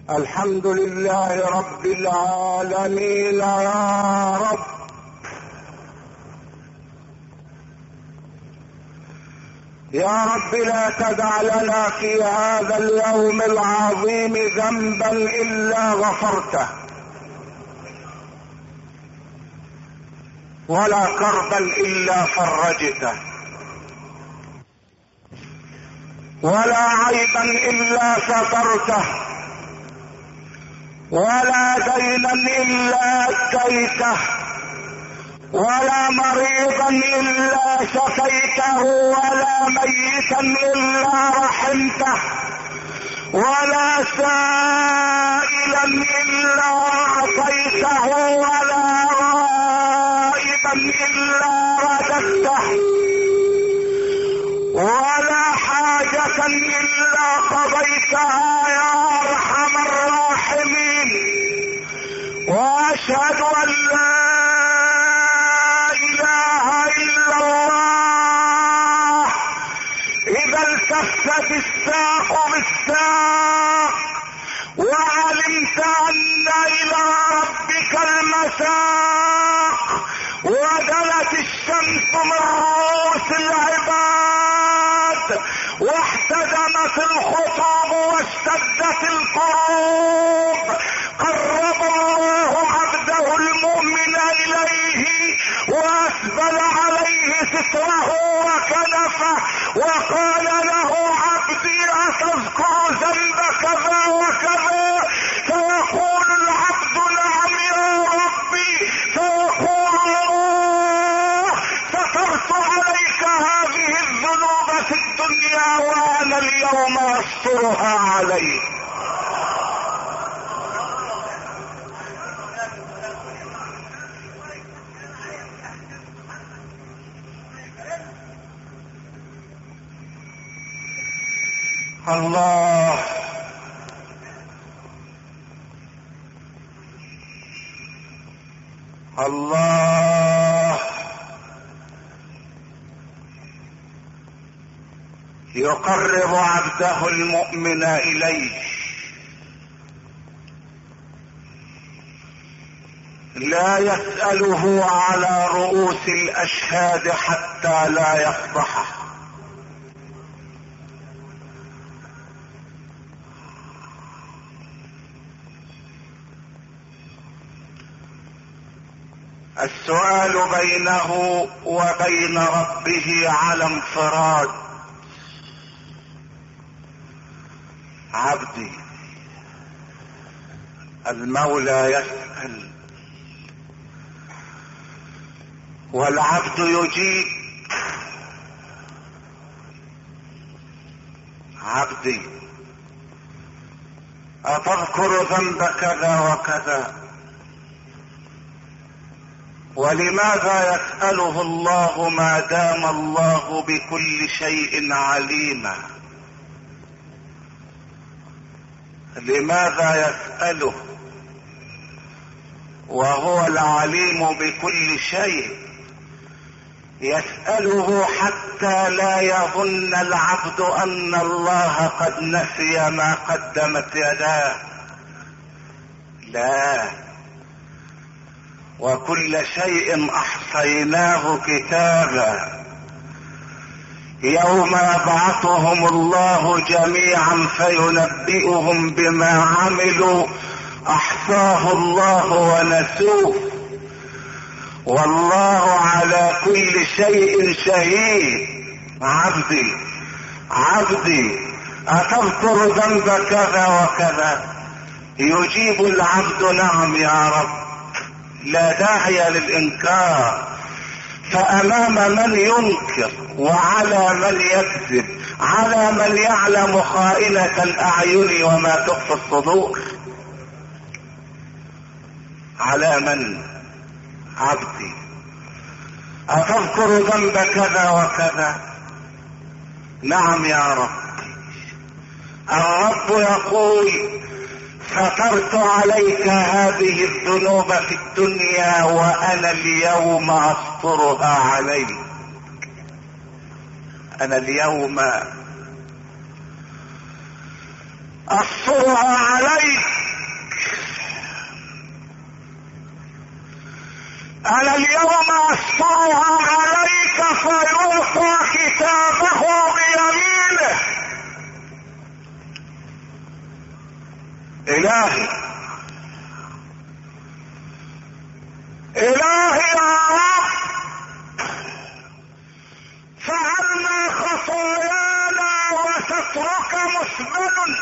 الحمد لله رب العالمين يا رب. يا رب لا تدع لنا في هذا اليوم العظيم ذنبا إلا غفرته، ولا كربا إلا فرجته، ولا عيبا إلا سترته، ولا دينا إلا أديته، ولا مريضا إلا شفيته، ولا ميتا إلا رحمته، ولا سائلا إلا أعطيته، ولا غائبا إلا رددته، ولا حاجة إلا قضيتها يا أرحم الراحمين. وأشهد أن لا إله إلا الله إذا التفت الساق بالساق وعلمت أن إلى ربك المساق، ودنت الشمس من رؤوس العباد، واحتدمت الخطوب واشتدت القروب. قرب الله عبده المؤمن إليه وأسبل عليه ستره وكنفه، وقال له عبدي أتذكر ذنب كذا وكذا؟ فيقول العبد نعم يا ربي، فيقول الله سترت عليك هذه الذنوب في الدنيا وأنا اليوم أسترها عليك. الله الله يقرب عبده المؤمن إليه، لا يسأله على رؤوس الأشهاد حتى لا يفضحه. السؤال بينه وبين ربه على انفراد. عبدي، المولى يسأل والعبد يجيب. عبدي أتذكر ذنب كذا وكذا؟ ولماذا يسأله الله ما دام الله بكل شيء عليما؟ لماذا يسأله وهو العليم بكل شيء؟ يسأله حتى لا يظن العبد أن الله قد نسي ما قدمت يداه. لا، وكل شيء احصيناه كتابا، يوم يبعثهم الله جميعا فينبئهم بما عملوا احصاه الله ونسوه، والله على كل شيء شهيد. عبدي عبدي أتذكر ذنب كذا وكذا؟ يجيب العبد نعم يا رب، لا داعي للإنكار، فأمام من ينكر وعلى من يكذب، على من يعلم خائنة الأعين وما تخفي الصدور، على من؟ عبدي أتذكر ذنب كذا وكذا؟ نعم يا رب. الرب يقول سترت عليك هذه الذنوب في الدنيا وأنا اليوم أسترها عليك. أنا اليوم أسترها عليك. انا اليوم استرها عليك فيعطى كتابه بيمينه. الهي الهي يا رب، فعلنا خطايانا وسترك مسبل،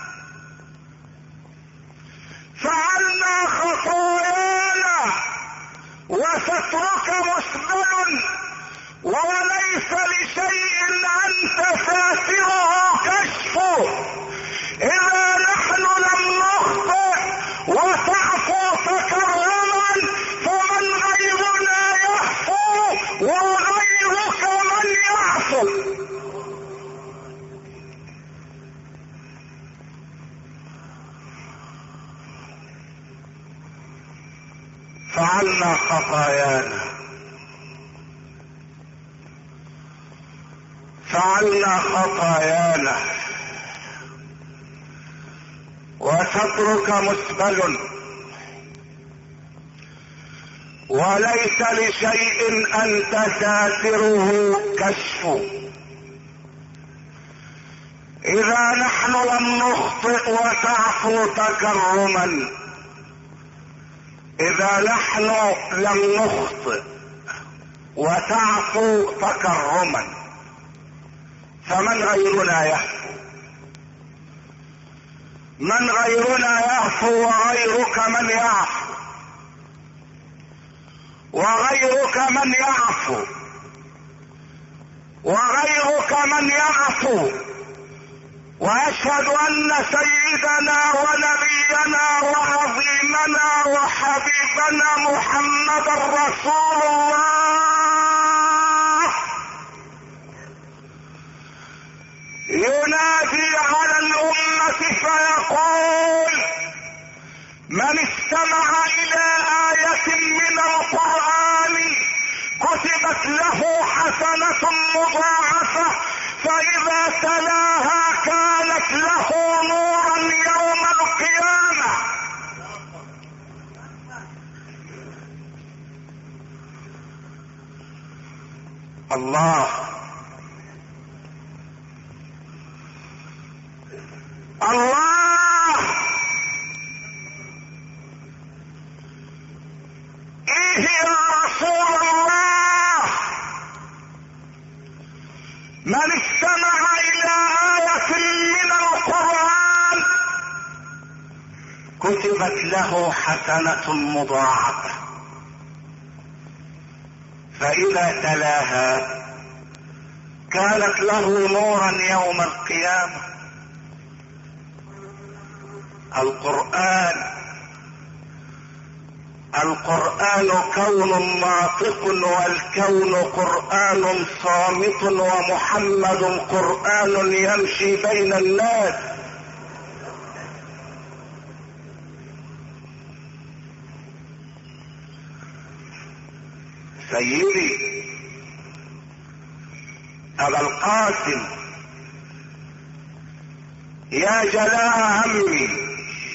فعلنا خطايانا وسترك مسبل، وليس لشيء انت ساتره كشفه. اذا نحن لم نخطئ وتعفو تكرما فمن غيرنا يعفو وغيرك من يعفو. فعلنا خطايانا، فعلنا خطايانا وسترك مسبل، وليس لشيء انت ساتره كشف. اذا نحن لم نخطئ وتعفو تكرما، اذا نحن لم نخطئ وتعفو تكرما فمن غيرنا يعفو؟ من غيرنا يعفو وغيرك من يعفو، وغيرك من يعفو، وغيرك من يعفو. واشهد ان سيدنا ونبينا وعظيمنا وحبيبنا محمد رسول الله ينادي على الامة فيقول: من استمع الى آية من القرآن كتبت له حسنة مضاعفة، فإذا تلاها كانت له نورا يوم القيامة. الله الله، ايه يا رسول الله؟ من استمع الى آية من القرآن كتبت له حسنة مضاعفة، فإذا تلاها كانت له نورا يوم القيامة. القرآن كون ناطق، والكون قرآن صامت، ومحمد قرآن يمشي بين الناس. سيدي أبا القاسم، يا جلاء همي،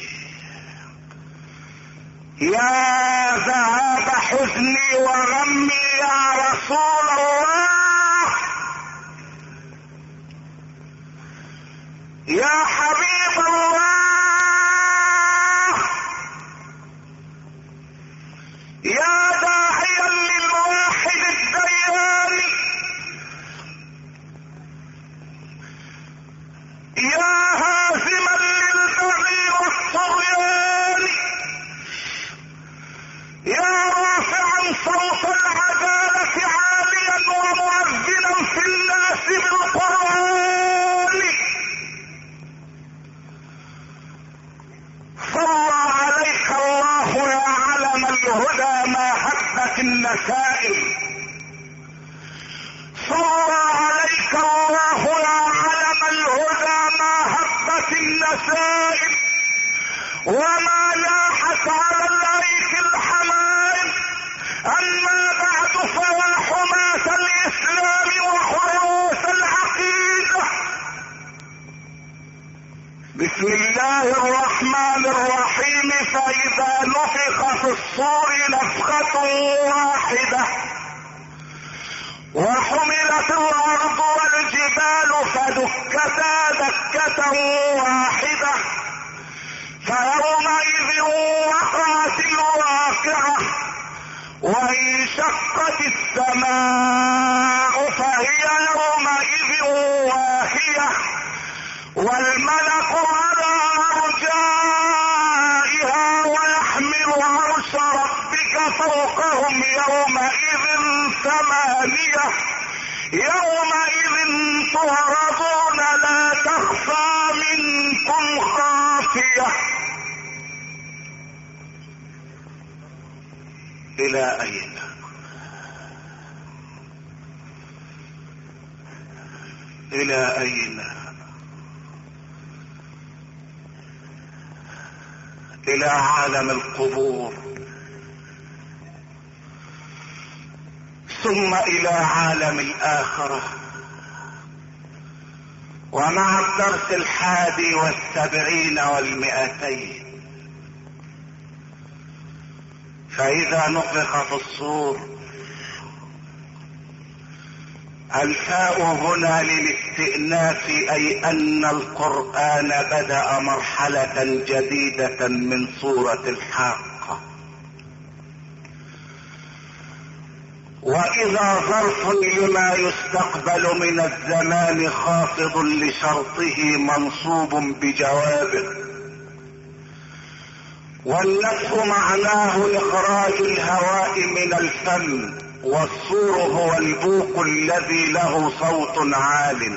يا ذهاب حزني وغمي يا رسول الله، يا حبيب الله، يا داعيا للواحد الديان، يا هازما للبغي والطغيان، يا رافعا صوت العدالة عاليا ومؤذنا في الناس بالقرآن، صلى عليك الله يا علم الهدى ما هبت النسائم، صلى عليك الله يا علم الهدى ما هبت النسائم، وما لاحت على الايك الحمائم. اما بعد فيا حماة الاسلام وحروس العقيدة، بسم الله الرحمن الرحيم. فإذا نفخ في الصور نفخة واحدة وحملت الأرض والجبال فدكتا دكة واحدة فيومئذ وقعت الواقعة وانشقت السماء فهي يومئذ واهية والملك على أرجائها ويحمل عرش ربك فوقهم يومئذ ثمانية يومئذ تعرضون لا تخفى منكم خافية. إلى أين؟ إلى أين؟ إلى عالم القبور ثم إلى عالم الآخرة. ومع الدرس 71 و200 فإذا نفخ في الصور. الفاء هنا للاستئناف أي أن القرآن بدأ مرحلة جديدة من سورة الحاقة. وإذا ظرف لما يستقبل من الزمان خافض لشرطه منصوب بجوابه. والنفخ معناه إخراج الهواء من الفم، والصور هو البوق الذي له صوت عال.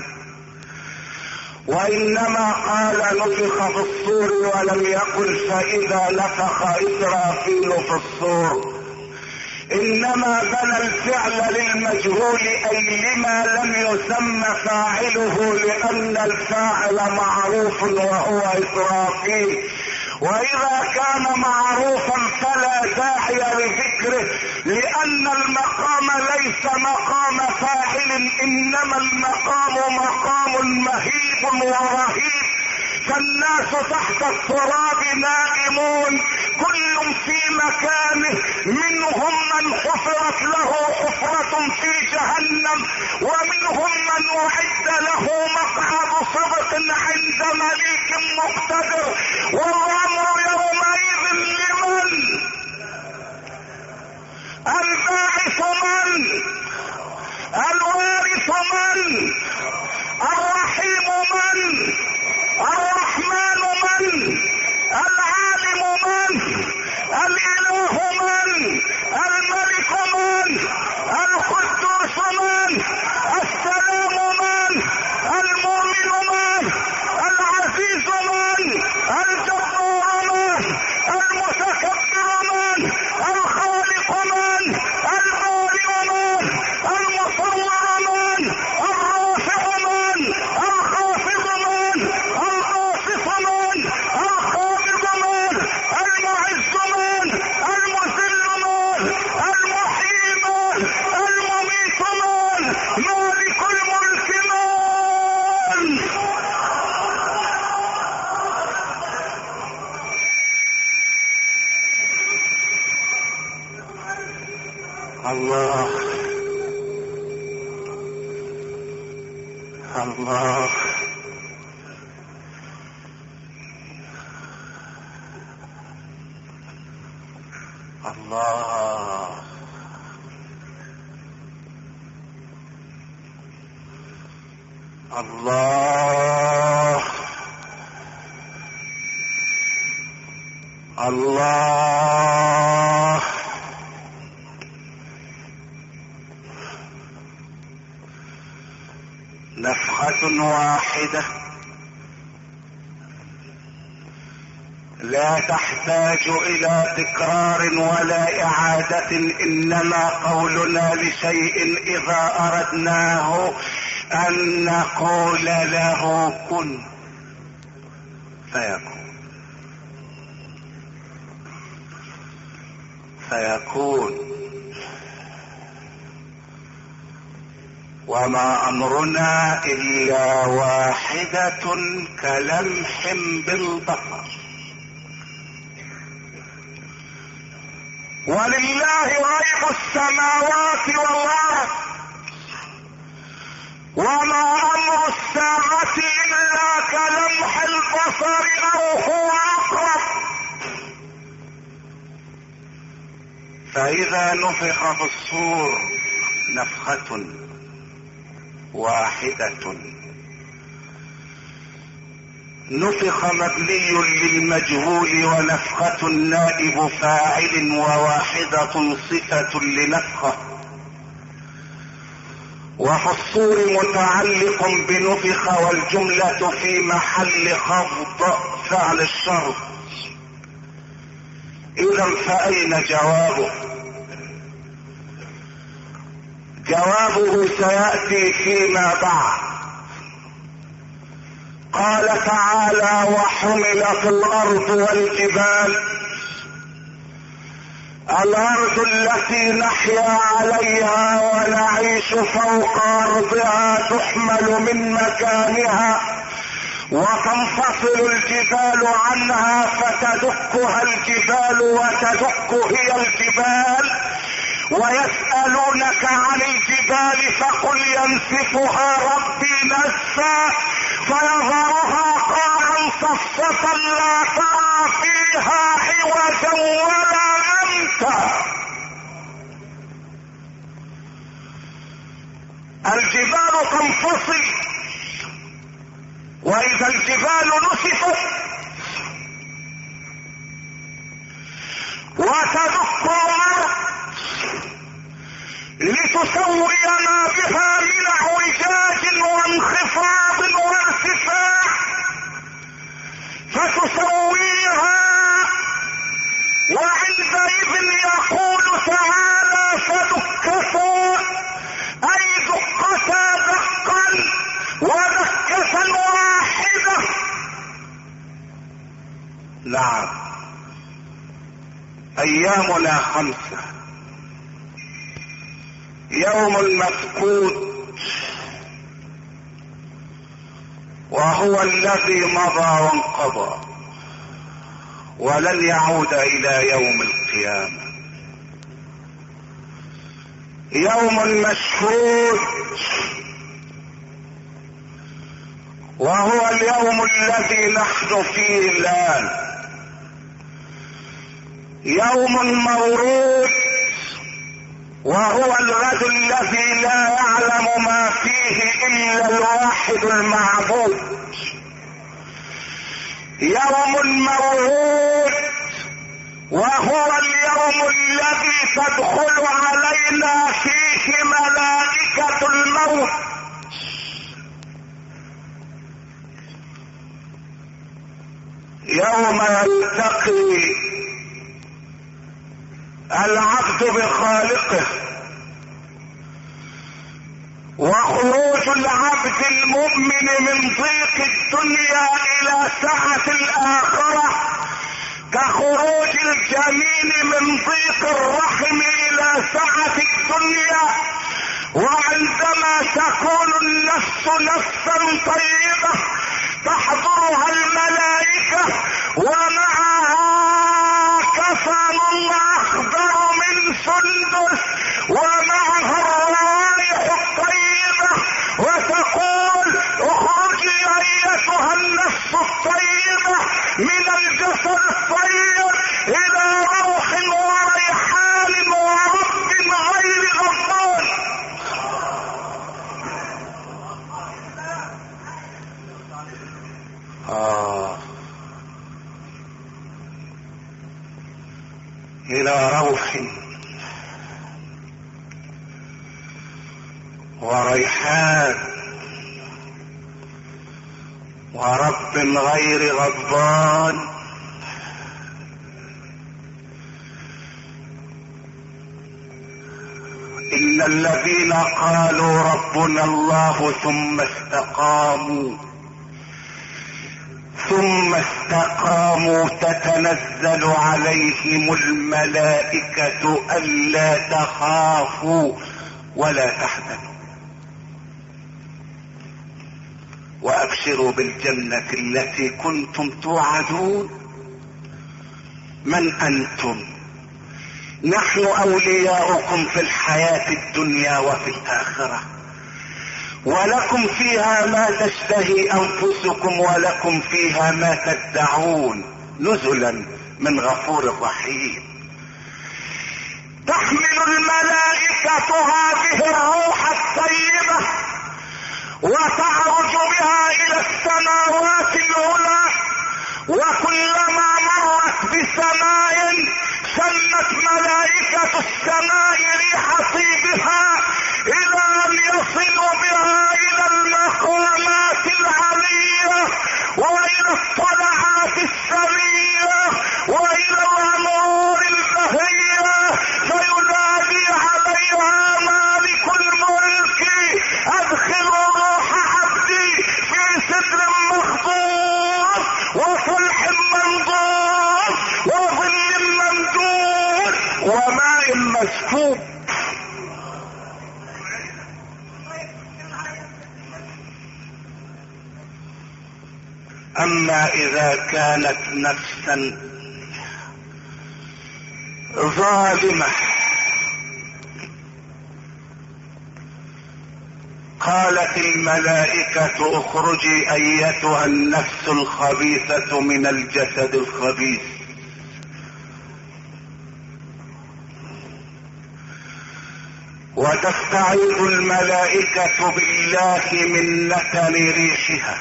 وإنما قال نفخ في الصور ولم يقل فإذا نفخ إسرافيل في الصور، إنما بنى الفعل للمجهول أي لما لم يسمى فاعله لأن الفاعل معروف وهو إسرافيل. وإذا كان معروفا فلا داعي لذكره لأن المقام ليس مقام فاعل إنما المقام مقام مهيب ورهيب. فالناس تحت التراب نائمون كل في مكانه، منهم من حفرت له حفرة في جهنم ومنهم من أعد له مقعد صدق عند مليك مقتدر. والأمر يومئذ لمن؟ الباعث من؟ الوارث من؟ الرحيم من؟ الرحمن من؟ العالم من؟ الإله من؟ الملك من؟ القدوس من؟ السلام من؟ المؤمن من؟ العزيز من؟ الجبار من؟ المتكبر من؟ الخالق من؟ البارئ من؟ المصور من؟ الرافع من؟ الخافض من؟ الباسط من؟ الخالد من؟ المعز من؟ المذل من؟ المحيي من؟ المميت من؟ مالك الملك من؟ الله الله الله الله الله. نفخة واحدة لا تحتاج إلى تكرار ولا إعادة، إنما قولنا لشيء إذا أردناه أن نقول له كن فيكون. وما أمرنا إلا واحدة كلمح بالبصر ولله غيب السماوات والارض وما امر الساعة الا كلمح البصر او هو اقرب. فاذا نفخ في الصور نفخة واحدة، نفخ مبني للمجهول ونفخة نائب فاعل وواحدة صفة لنفخة، وفي الصور متعلق بنفخ والجملة في محل خفض فعل الشرط. اذا فاين جوابه؟ جوابه سيأتي فيما بعد. قال تعالى وحملت الارض والجبال، الارض التي نحيا عليها ونعيش فوق ارضها تحمل من مكانها وتنفصل الجبال عنها فتدكها الجبال وتدك هي الجبال. ويسألونك عن الجبال فقل ينسفها ربي نسفا فيظهرها قاعا صفصفا لا ترى فيها عوجا ولا امتا. الجبال تنفصل، واذا الجبال نسفت وتدك الارض لتسوي ما بها من اعوجاج وانخفاض وارتفاع، فتسويها. وعندئذ يقول تعالى فدكتا اي دقتا دقا ودكة واحدة. نعم، ايامنا 5: يوم مفقود وهو الذي مضى وانقضى ولن يعود الى يوم القيامة. يوم مشهود وهو اليوم الذي نحن فيه الان. يوم مورود وهو الغد الذي لا يعلم ما فيه الا الواحد المعبود. يوم موعود وهو اليوم الذي تدخل علينا فيه ملائكة الموت. يوم يلتقي العبد بخالقه، وخروج العبد المؤمن من ضيق الدنيا الى سعة الاخرة كخروج الجنين من ضيق الرحم الى سعة الدنيا. وعندما تكون النفس نفسا طيبة تحضرها الملائكة ومعها كفن اخضر من سندس ومعها الروائح الطيبة وتقول اخرجي ايتها النفس الطيبة من الجسد الطيب الى روح وريحان ورب غير غضبان. الى روح وريحان ورب غير غضبان. إن الذين قالوا ربنا الله ثم استقاموا تتنزل عليهم الملائكة ألا تخافوا ولا تحزنوا وأبشروا بالجنة التي كنتم توعدون. من أنتم؟ نحن اولياؤكم في الحياة الدنيا وفي الاخرة، ولكم فيها ما تشتهي انفسكم ولكم فيها ما تدعون، نزلا من غفور رحيم. تحمل الملائكة هذه الروح الطيبة وتعرج بها الى السماوات العلى، وكلما مرت بسماء شمت ملائكة السماء ريح طيبها الى ان يصلوا بها الى المقامات العلية والى الطلعات السمية والى الانوار البهية، فينادي عليها مالك الملك ادخلوا روح عبدي في سدر مخضود وصلح منضود وظل ممدود وماء مسكوب. اما اذا كانت نفسا ظالمة قالت الملائكة اخرجي ايتها النفس الخبيثة من الجسد الخبيث، وتستعيذ الملائكة بالله من نتن ريشها،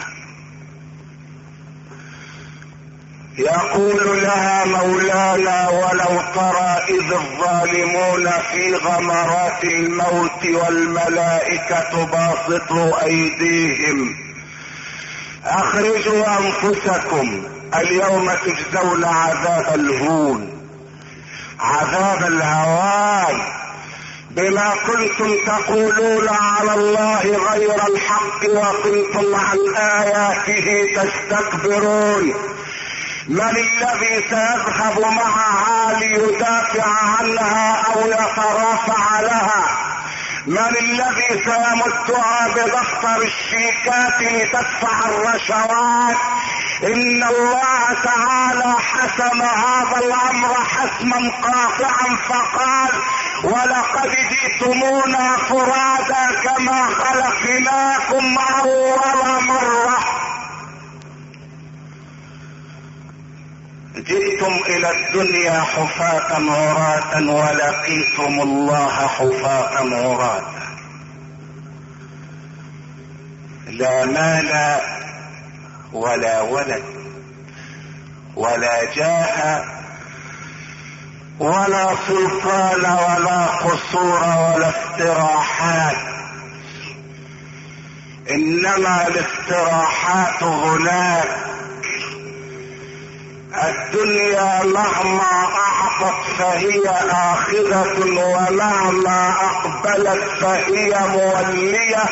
يقول لها مولانا ولو ترى اذ الظالمون في غمرات الموت والملائكة باسطوا ايديهم اخرجوا انفسكم اليوم تجزون عذاب الهون، عذاب الهوان، بما كنتم تقولون على الله غير الحق وكنتم عن اياته تستكبرون. من الذي سيذهب معها ليدافع عنها او يترافع لها؟ من الذي سيمدها بدفتر الشيكات لتدفع الرشوات؟ ان الله تعالى حسم هذا الامر حسما قاطعا فقال ولقد جئتمونا فرادا كما خلقناكم اول مرة. جئتم الى الدنيا حفاة عراة ولقيتم الله حفاة عراة، لا مال ولا ولد ولا جاه ولا سلطان ولا قصور ولا استراحات، انما الاستراحات هناك. الدنيا مهما اعطت فهي اخذة ومهما اقبلت فهي مولية،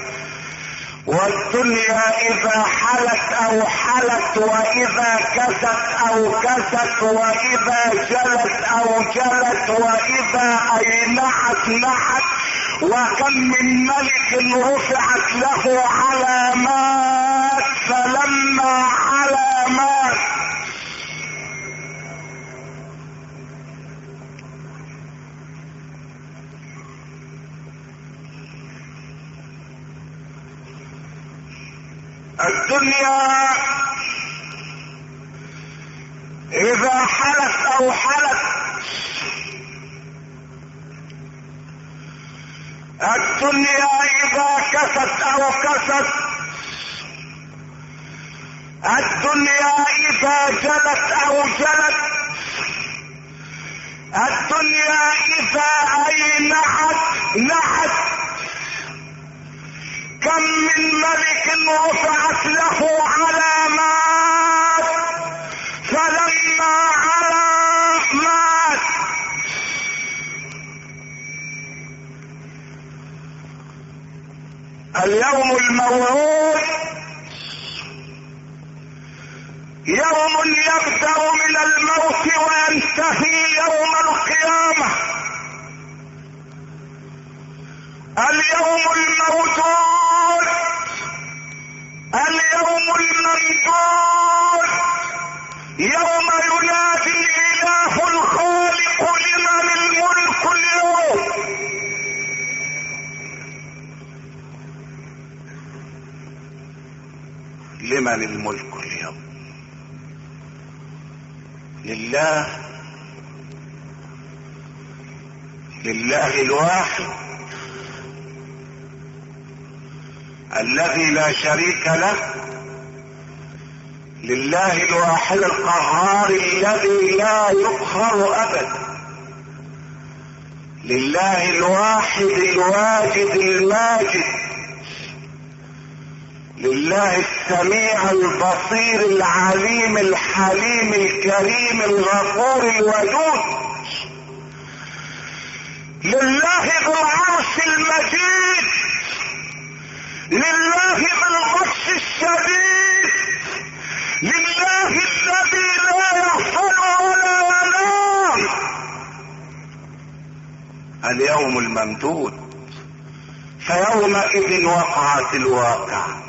والدنيا اذا حلت او حلت واذا كست او كست واذا جلت او جلت واذا اينعت نعت، وكم من ملك رفعت له علامات فلما علامات. الدنيا اذا حلت او حلت، الدنيا اذا كست او كست، الدنيا اذا جلت او جلت، الدنيا اذا اينعت نعت. كم من ملك رفعت له علامات فلما علامات. اليوم الموعود يوم يبدأ من الموت وينتهي يوم القيامة. اليوم الموجود، اليوم الممدود، يوم ينادي الاله الخالق لمن لمن الملك اليوم؟ لله الواحد الذي لا شريك له، لله الواحد القهار الذي لا يقهر ابدا، لله الواحد الواجد الماجد، لله السميع البصير العليم الحليم الكريم الغفور الودود، لله ذو العرش المجيد، لله ذو البطش الشديد، لله الذي لا يغفل ولا ينام. اليوم الممدود، فيومئذ وقعت الواقعة،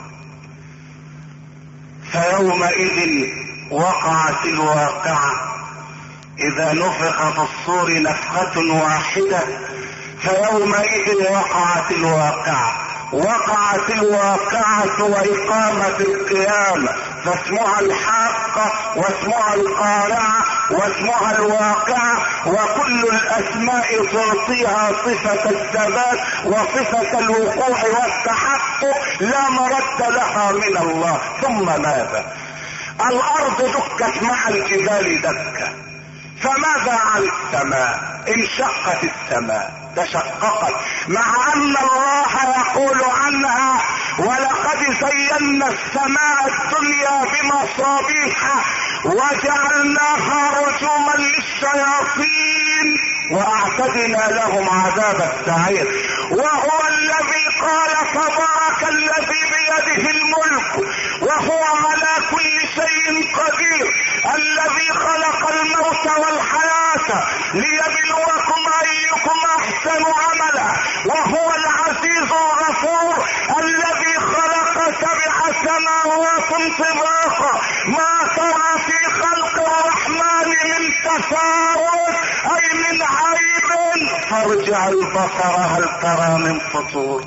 فيومئذ وقعت الواقعة. إذا نفخ في الصور نفخة واحدة فيومئذ وقعت الواقعة. وقعت الواقعة وإقامة القيامة، فاسمها الحاقة واسمها القارعة واسمها الواقعة، وكل الأسماء تعطيها صفة الثبات وصفة الوقوع والتحقق لا مرد لها من الله. ثم ماذا؟ الأرض دكت مع الجبال دكة، فماذا عن السماء؟ انشقت السماء، تشققت، مع ان الله يقول عنها ولقد زينا السماء الدنيا بمصابيح وجعلناها رجوما للشياطين واعتدنا لهم عذاب السعير. وهو الذي قال تبارك الذي بيده الملك وهو على كل شيء قدير، الذي خلق الموت والحياة ليبلوكم ايكم احسن عملا، وهو العزيز الغفور الذي خلق 7 سماوات طباقا ما ترى في خلق الرحمن من تفاوت اي من عيب، فارجع البصر هل ترى من فطور.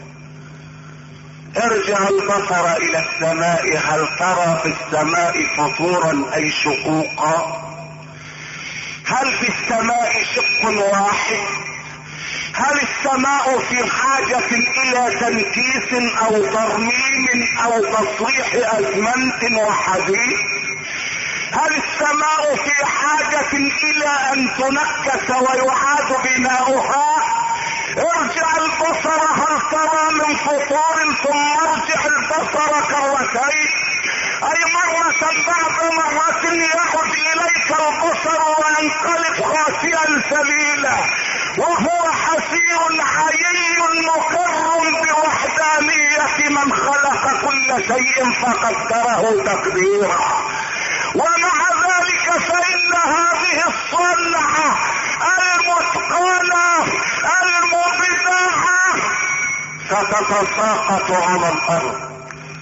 ارجع البصر الى السماء هل ترى في السماء فطورا اي شقوقا؟ هل في السماء شق واحد؟ هل السماء في حاجة الى تنكيس او ترميم او تصريح اسمنت وحديد؟ هل السماء في حاجة الى ان تنكس ويعاد بناؤها؟ ارجع البصر هل ترى من فطور، ثم ارجع البصر كرتين، اي مرة بعد مرة يعود اليك البصر وينقلب خاسئا سبيلا، وهو حسير حيي مقر بوحدانية من خلق كل شيء فقدره تقديرا. ومع ذلك فإن هذه الصنعة المتقنة المبدعة ستتساقط على الأرض.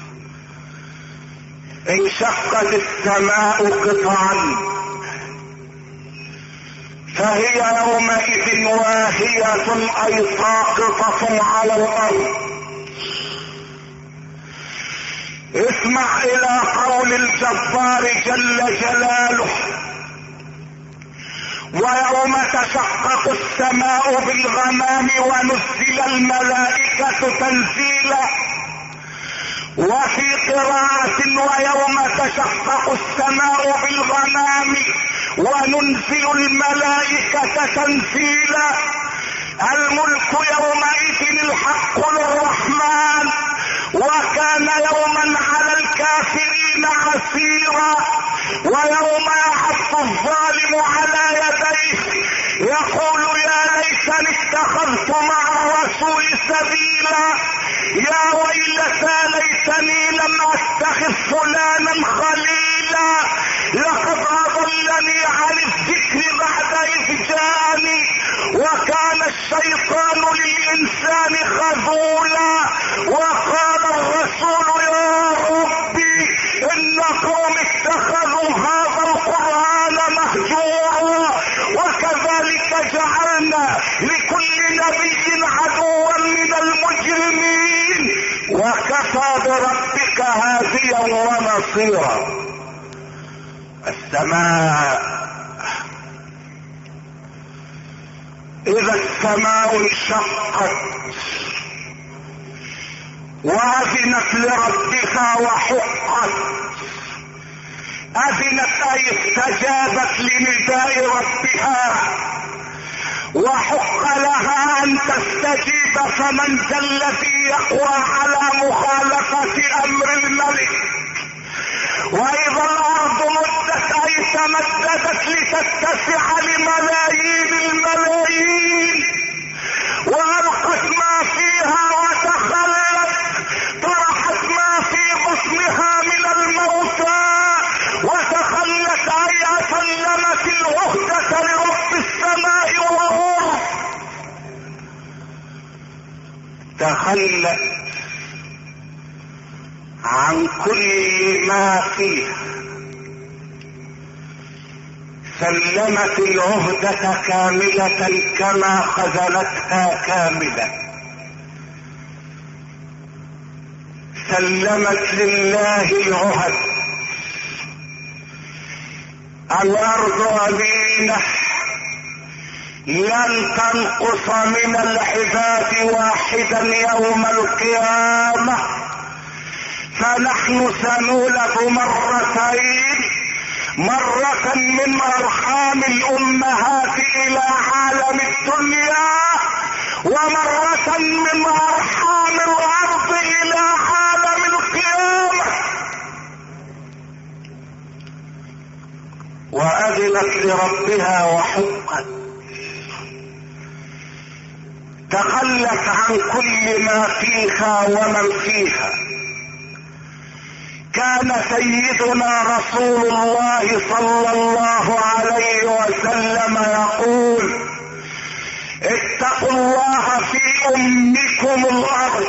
انشقت السماء قطعا فهي يومئذ واهية أي ساقطة على الأرض. اسمع إلى قول الجبار جل جلاله: ويوم تشقق السماء بالغمام ونزل الملائكة تنزيلا. وفي قراءة: ويوم تشقق السماء بالغمام وننزل الملائكة تنزيلا. الملك يومئذ الحق للرحمن، وكان يوما على الكافرين عسيرا. ويوم يعض الظالم على يديه يقول يا ليتني اتخذت مع الرسول سبيلا، يا ويلتى ليتني لم اتخذ فلانا خليلا، لقد اضلني عن الذكر بعد اذ جاءني، وكان الشيطان للانسان خذولا. وقال الرسول يا ربي ان قوم اتخذوا هذا القرآن مهجورا. وكذلك جعلنا لكل نبي عدوا من المجرمين، وكفى بربك هاديا ونصيرا. السماء، اذا السماء انشقت واذنت لربها وحقت، اذنت اي استجابت لنداء ربها، وحق لها ان تستجيب، فمن ذا الذي يقوى على مخالفة امر الملك؟ واذا الارض مدت اي تمددت لتتسع لملايين الملايين، والقت ما فيها وتخلت، طرحت ما في بطنها من الموتى وتخلت، اي سلمت العهدة لرب السماء والارض، تخلت عن كل ما فيها، سلمت العهدة كاملة كما خذلتها كاملة، سلمت لله العهد. الارض امينة لن تنقص من العباد واحدا يوم القيامة، فنحن سنولد مرتين، مرة من ارحام الامهات الى عالم الدنيا، ومرة من ارحام الارض الى عالم القيامة. واذنت لربها وحقت، تخلت عن كل ما فيها ومن فيها. كان سيدنا رسول الله صلى الله عليه وسلم يقول: اتقوا الله في امكم الارض،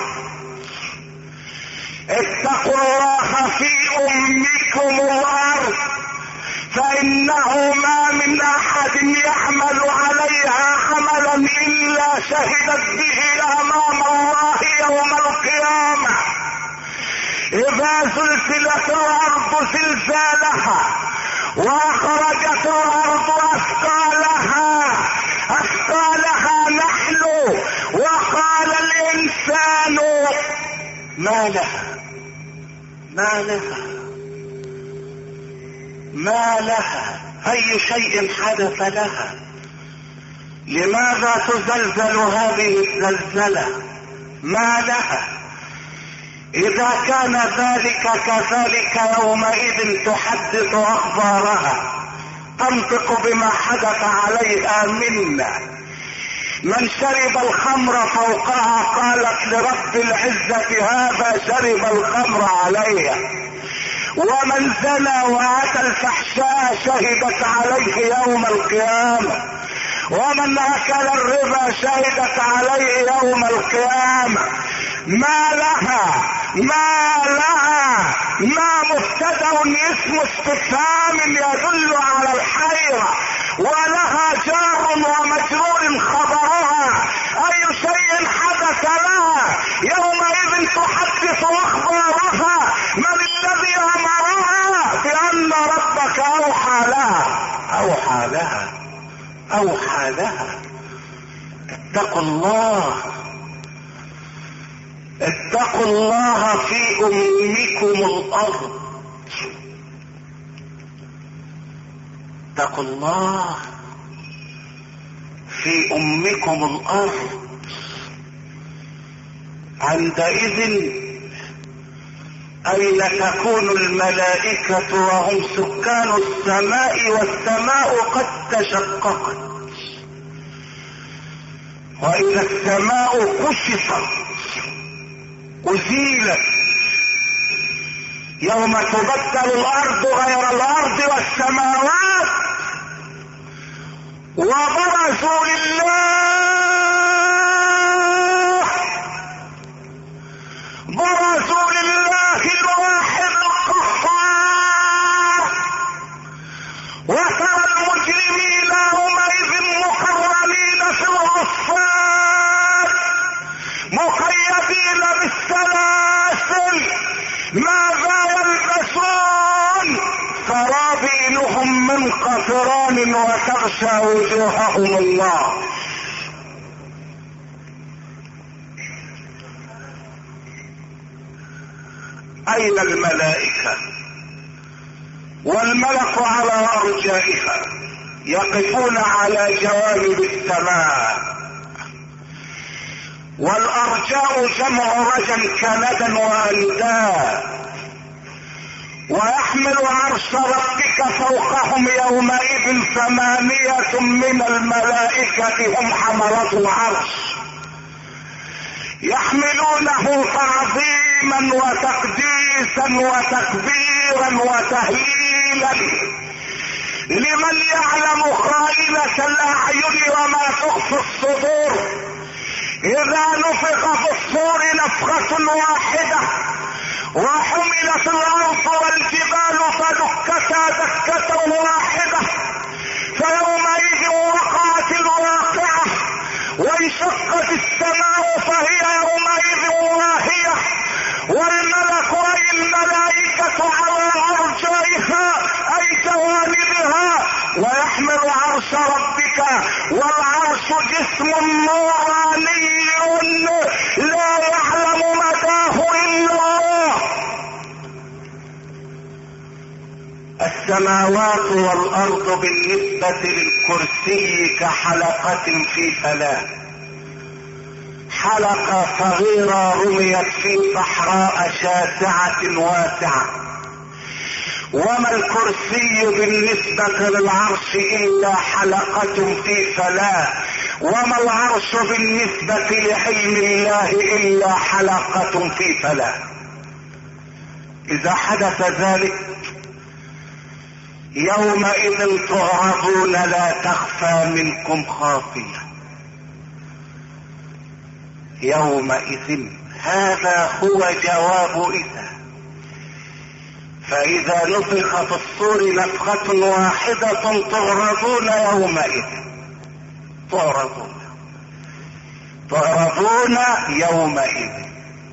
اتقوا الله في امكم الارض، فانه ما من احد يعمل عليها عملا الا شهدت به امام الله يوم القيامة. اذا زلزلت الارض زلزالها واخرجت الارض اثقالها نحن، وقال الانسان ما لها ما لها ما لها، اي شيء حدث لها؟ لماذا تزلزل هذه الزلزلة؟ ما لها؟ اذا كان ذلك كذلك يومئذ تحدث اخبارها، تنطق بما حدث عليها منا. من شرب الخمر فوقها قالت لرب العزة هذا شرب الخمر عليها، ومن زنى واتى الفحشاء شهدت عليه يوم القيامة، ومن اكل الربا شهدت عليه يوم القيامة. ما لها ما مبتدأ اسم استفهام يدل على الحيرة، ولها جار ومجرور خبرها، اي شيء حدث لها يومئذ تحدث اخبارها. من الذي امرها بان ربك اوحى لها. اتقوا الله في امكم الارض، اتقوا الله في امكم الارض. عندئذ اين تكون الملائكة وهم سكان السماء، والسماء قد تشققت؟ واذا السماء كشفت أزيلت، يوم تبدل الارض غير الارض والسماوات، وبرزوا لله الواحد القهار، وترى المجرمين يومئذ مقرنين في الأصفاد مقيدين بالسلاسل. ماذا من قطران وتغشى وجوههم النار. اين الملائكة؟ والملك على ارجائها يقفون على جوانب السماء. والارجاء جمع رجل كندا وانداء. ويحمل عرش ربك فوقهم يومئذ 8 من الملائكة هم حملة العرش يحملونه تعظيما وتقديسا وتكبيرا وتهليلا لمن يعلم خائنة الاعين وما تخفي الصدور. اذا نفخ في الصور نفخة واحدة وحملت الارض والجبال فدكتا دكة واحدة فيومئذ وقعت الواقعة وانشقت السماء فهي يومئذ واهية والملك اي الملائكة على ارجائها اي جوانبها ويحمل عرش ربك والعرش جسم نوراني لا يعلم مداه الا الله. السماوات والارض بالنسبة للكرسي كحلقة في فلاة. حلقة صغيرة رميت في صحراء شاسعة واسعة. وما الكرسي بالنسبة للعرش الا حلقة في فلاة. وما العرش بالنسبة لعلم الله الا حلقة في فلاة. اذا حدث ذلك يومئذ تعرضون لا تخفى منكم خافية. يومئذ هذا هو جواب إذا. فإذا نفخ في الصور نفخة واحدة تعرضون يومئذ. تعرضون يومئذ.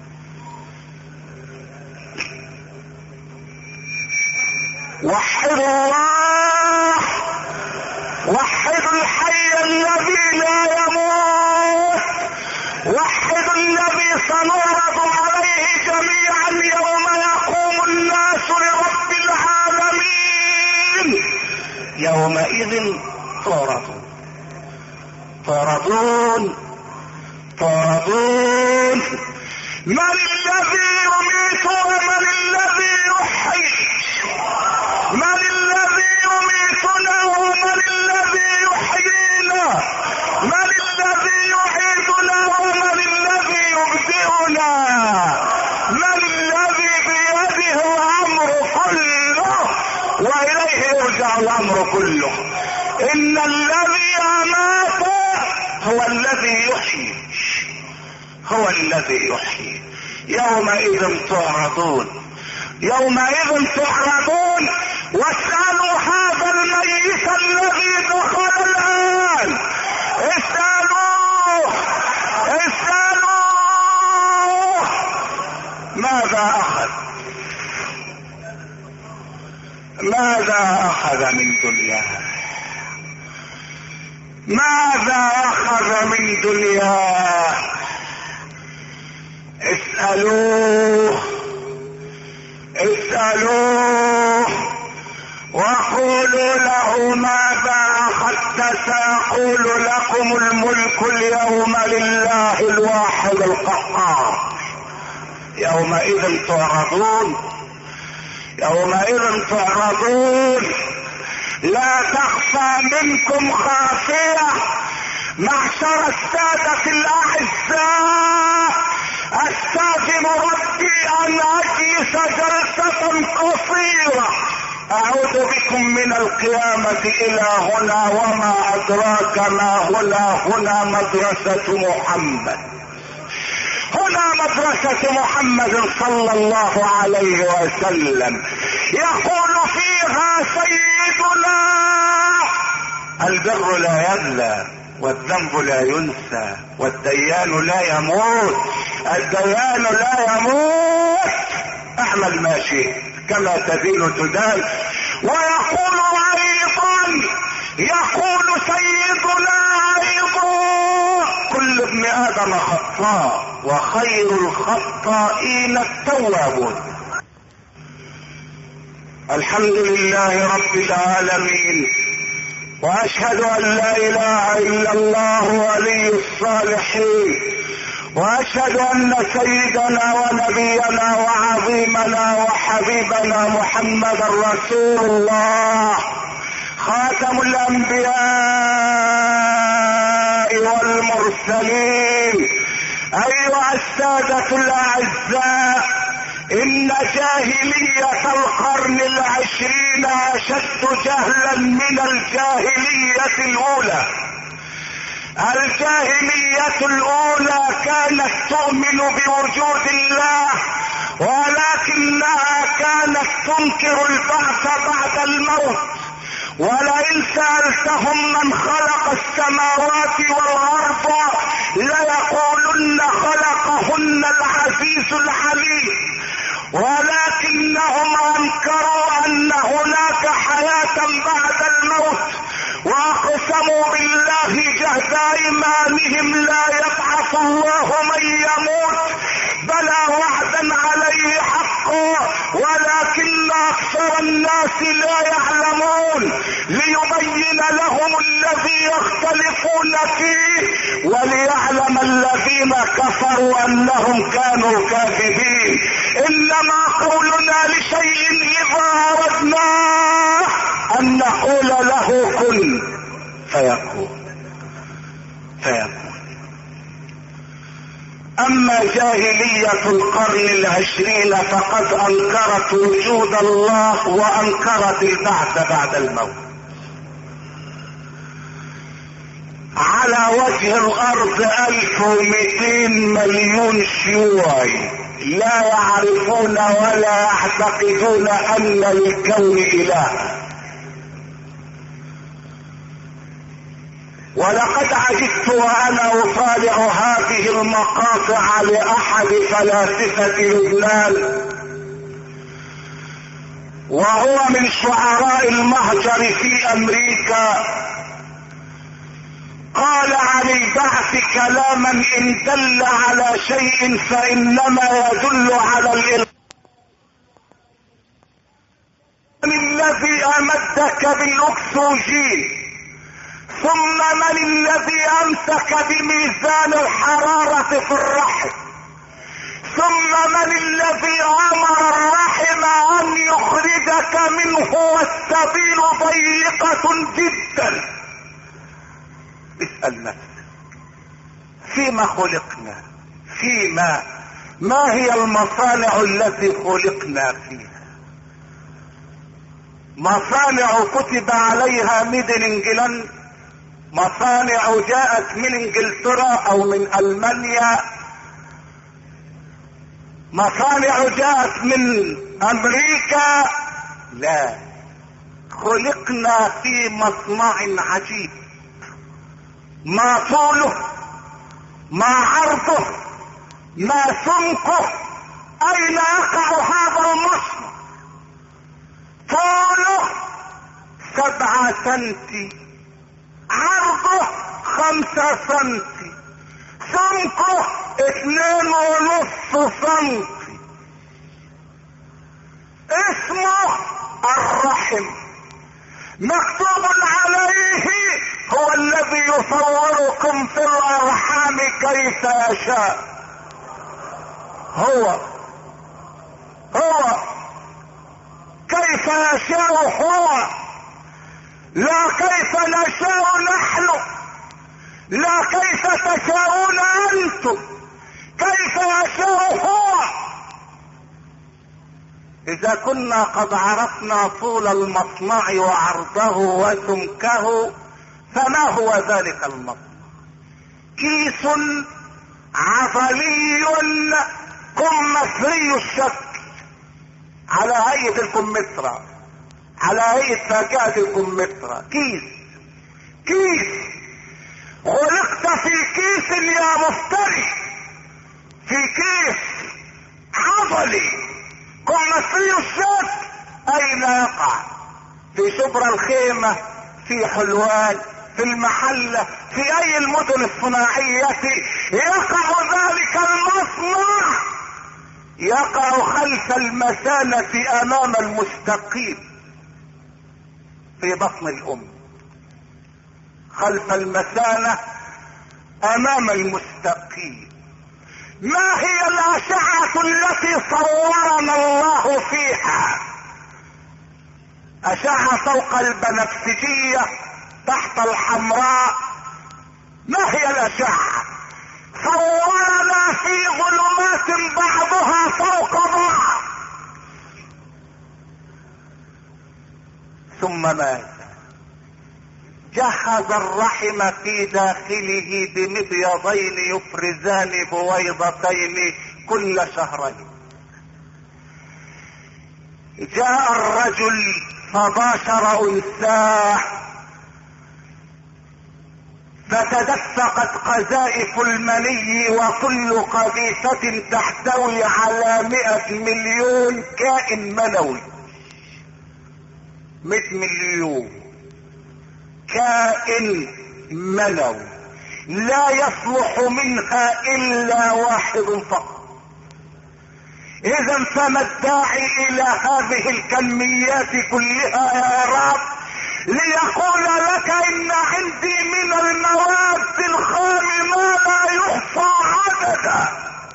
وحدوا الله وحدوا الحي الذي لا يموت وحدوا الذي سنعرض عليه جميعا يوم يقوم الناس لرب العالمين. يومئذ تعرضون من الذي يميت ومن الذي يحيي؟ من الذي يميتنا ومن الذي يحيينا؟ من الذي يعيدنا ومن الذي يبدئنا؟ من الذي بيده الامر كله واليه يرجع الامر كله؟ ان الذي امات هو الذي يحيي. يومئذ تعرضون واسألوا هذا الميت الذي دخل الآن. اسألوه ماذا أخذ من دنياه؟ ماذا أخذ من دنياه؟ اسألوه وقولوا له ماذا أخذت سيقول لكم الملك اليوم لله الواحد القهار. يومئذ تعرضون لا تخفى منكم خافية. معشر السادة الأعزاء استاذن ربي ان اجلس جلسة قصيرة اعود بكم من القيامة الى هنا وما ادراك ما هنا مدرسة محمد. هنا مدرسة محمد صلى الله عليه وسلم يقول فيها سيدنا: البر لا يبلى والذنب لا ينسى والديان لا يموت. اعمل ما شئت كما تدين تدان. ويقول علي يقول سيدنا ايضا كل ابن ادم خطاء وخير الخطائين التوابون. الحمد لله رب العالمين، واشهد ان لا اله الا الله ولي الصالحين، واشهد ان سيدنا ونبينا وعظيمنا وحبيبنا محمدا رسول الله خاتم الانبياء والمرسلين. ايها السادة الاعزاء، ان جاهلية القرن العشرين اشد جهلا من الجاهلية الاولى. الجاهلية الاولى كانت تؤمن بوجود الله، ولكنها كانت تنكر البعث بعد الموت. ولئن سألتهم من خلق السماوات والارض ليقولن خلقهن العزيز العليم، ولكنهم انكروا ان هناك حياة بعد الموت، واقسموا بالله جهد ايمانهم لا يبعث الله من يموت بلى وعدا عليه حقا، ولكن اكثر الناس لا يعلمون، ليبين لهم الذي يختلفون فيه وليعلم الذين كفروا انهم كانوا كاذبين. انما قولنا لشيء اذا اردناه ان نقول له كن فيكون. اما جاهلية القرن العشرين فقد انكرت وجود الله وانكرت البعث بعد الموت. على وجه الارض 1200 مليون شيوعي لا يعرفون ولا يعتقدون ان للكون اله. ولقد عجبت وانا اطالع هذه المقاطع لاحد فلاسفة لبنان، وهو من شعراء المهجر في امريكا، قال عن البعث كلاما ان دل على شيء فانما يدل على الإله الذي امدك بالاكسجين، ثم من الذي امسك بميزان الحرارة في الرحم، ثم من الذي امر الرحم ان يخرجك منه والسبيل ضيقة جدا. اسأل نفسك فيما خلقنا، ما هي المصانع التي خلقنا فيها؟ مصانع كتب عليها ميدن انجلاند، مصانع جاءت من انجلترا او من المانيا، مصانع جاءت من امريكا. لا، خلقنا في مصنع عجيب، ما طوله ما عرضه ما سمكه. اين يقع هذا المصنع؟ طوله 7 سنتي، عرضه 5 سنتي، سمكه 2.5 سنتي. اسمه الرحم، مكتوب عليه هو الذي يصوركم في الارحام كيف يشاء. هو كيف يشاء هو، لا كيف نشاء نحن، لا كيف تشاءون انتم، كيف يشاء هو. اذا كنا قد عرفنا طول المصنع وعرضه وسمكه، فما هو ذلك المصنع؟ كيس عضلي كمثري الشكل، على هيئة الكمثرى، على هيئة فاكهة الكمثرى. كيس خلقت في كيس يا مفتري، في كيس عضلي كمثري الشكل. اين يقع؟ في شبرا الخيمة، في حلوان، في المحلة، في اي المدن الصناعية يقع ذلك المصنع، يقع خلف المثانة امام المستقيم في بطن الام، خلف المثانة امام المستقيم. ما هي الاشعة التي صورنا الله فيها؟ اشعة فوق البنفسجية تحت الحمراء. ما هي الاشعة؟ صورنا في ظلمات بعضها فوق بعض. ثم ماذا؟ جهز الرحم في داخله بمبيضين يفرزان بويضتين كل شهرين. جاء الرجل فباشر انثاه فتدفقت قذائف المني، وكل قذيفة تحتوي على 100 مليون كائن منوي. 100 مليون كائن منوي لا يصلح منها الا واحد فقط. اذا فما الداعي الى هذه الكميات كلها يا رب ليقول لك ان عندي من المواد الخام ما لا يحصى عددا،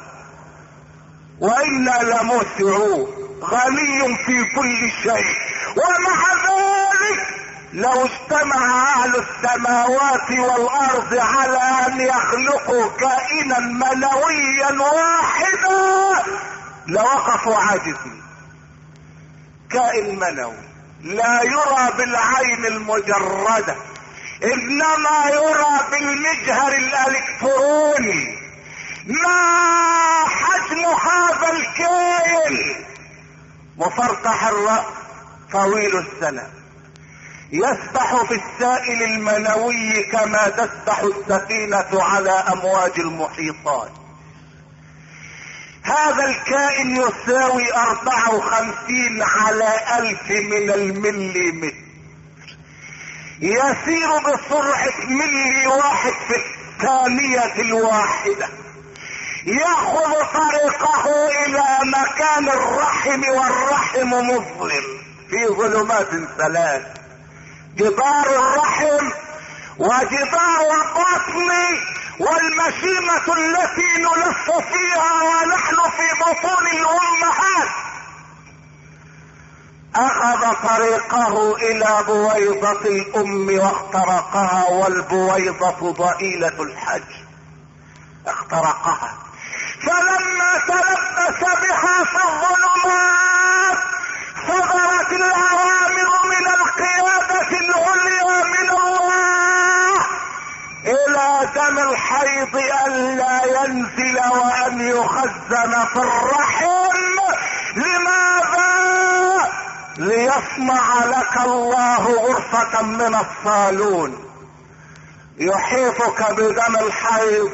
وانا لموسعون غني في كل شيء. ومع ذلك لو اجتمع اهل السماوات والارض على ان يخلقوا كائنا منويا واحدا لوقفوا عاجزين. كائن منوي لا يرى بالعين المجردة، انما يرى بالمجهر الالكتروني. ما حجم هذا الكائن؟ مفرطح الرأس، طويل السنة، يسبح في السائل المنوي كما تسبح السفينة على امواج المحيطات. هذا الكائن يساوي 54 على 1000 من المليمتر، يسير بسرعة ملي واحد في الثانية الواحدة، يأخذ طريقه الى مكان الرحم، والرحم مظلم في ظلمات ثلاث: جدار الرحم، وجدار البطن، والمشيمة التي نلف فيها ونحن في بطون الامهات. اخذ طريقه الى بويضة الام واخترقها، والبويضة ضئيلة الحجم، اخترقها. فلما تلبس بها في الظلمات صدرت الاوامر من القيادة العليا من الله الى دم الحيض الا ينزل وان يخزن في الرحم. لماذا؟ ليصنع لك الله غرفة من الصالون يحيطك بدم الحيض،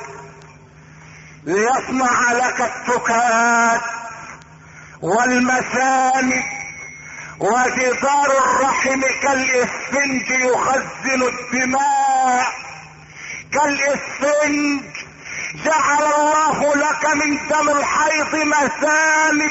ليصنع لك التكات والمسامك، وجدار الرحم كالاسفنج يخزن الدماء، كالاسفنج جعل الله لك من دم الحيض مسامك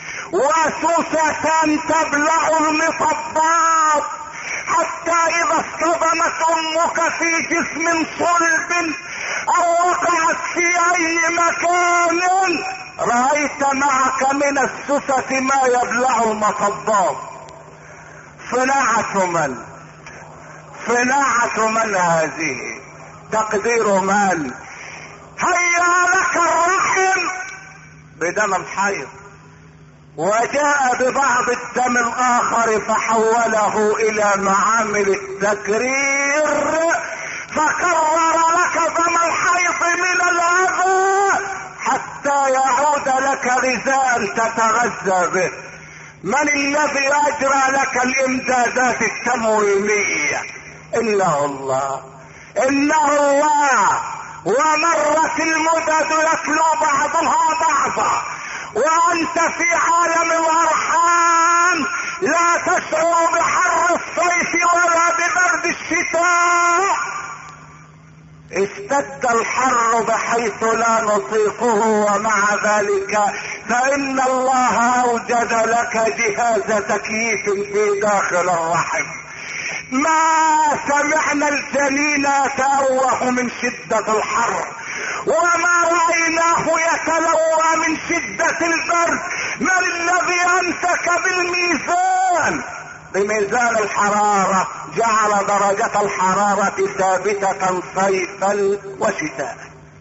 وسوسة تبلع المطبات، حتى اذا اصطدمت امك في جسم صلب او وقعت في اي مكان رأيت معك من السوسة ما يبلع المطبات. صناعة من؟ صناعة من هذه؟ تقدير من؟ هيا لك الرحم بدم الحيض، وجاء ببعض الدم الاخر فحوله الى معامل التكرير، فكرر لك دم الحيض من الاذى حتى يعود لك غذاء تتغذى به. من الذي اجرى لك الامدادات التموينية؟ انه الله، انه الله. ومرت المدد يتلو بعضها بعضا، وانت في عالم الارحام لا تشعر بحر الصيف ولا ببرد الشتاء. اشتد الحر بحيث لا نطيقه، ومع ذلك فإن الله أوجد لك جهاز تكييف في داخل الرحم. ما سمعنا الجنين يتأوه من شدة الحر، وما رأيناه يتلوى من شدة البرد. من الذي أمسك بالميزان؟ بميزان الحرارة جعل درجة الحرارة ثابتة صيفا وشتاء،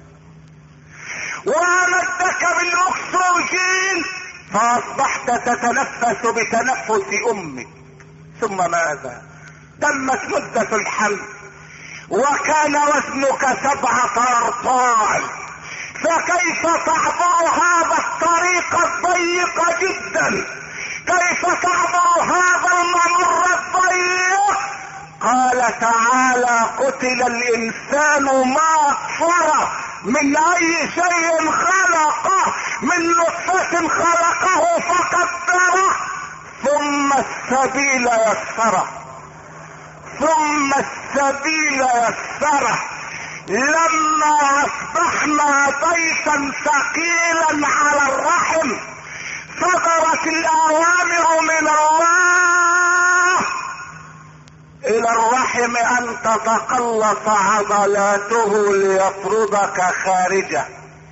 وأمدك بالأكسجين فأصبحت تتنفس بتنفس أمك. ثم ماذا؟ تمت مدة الحمل وكان وزنك 7 أرطال، فكيف تعبر هذا الطريق الضيق جدا؟ كيف تعبر هذا الممر الضيق؟ قال تعالى: قتل الإنسان ما أكفره، من أي شيء خلقه؟ من نطفة خلقه فقدره، ثم السبيل يسره، ثم السبيل يسره. لما أصبحنا ضيفا ثقيلا على الرحم صدرت الأوامر من الله إلى الرحم أن تتقلص عضلاته ليطردك خارجه،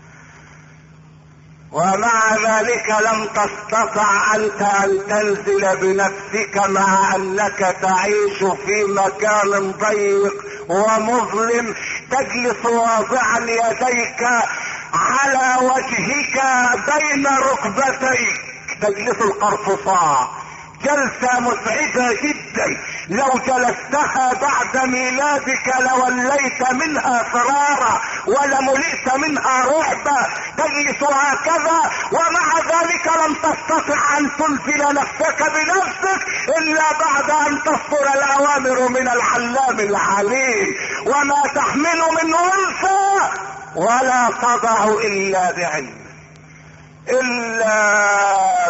ومع ذلك لم تستطع أنت أن تنزل بنفسك، مع أنك تعيش في مكان ضيق ومظلم، تجلس واضعا يديك على وجهك بين ركبتيك، تجلس القرفصاء، جلسة مزعجة جدا. لو جلستها بعد ميلادك لوليت منها فرارا ولملئت منها رعبا. تجلس هكذا ومع ذلك لم تستطع ان تنزل نفسك بنفسك الا بعد ان تصدر الاوامر من العلام العليم. وما تحمل من انثى ولا تضع الا بعلمه، الا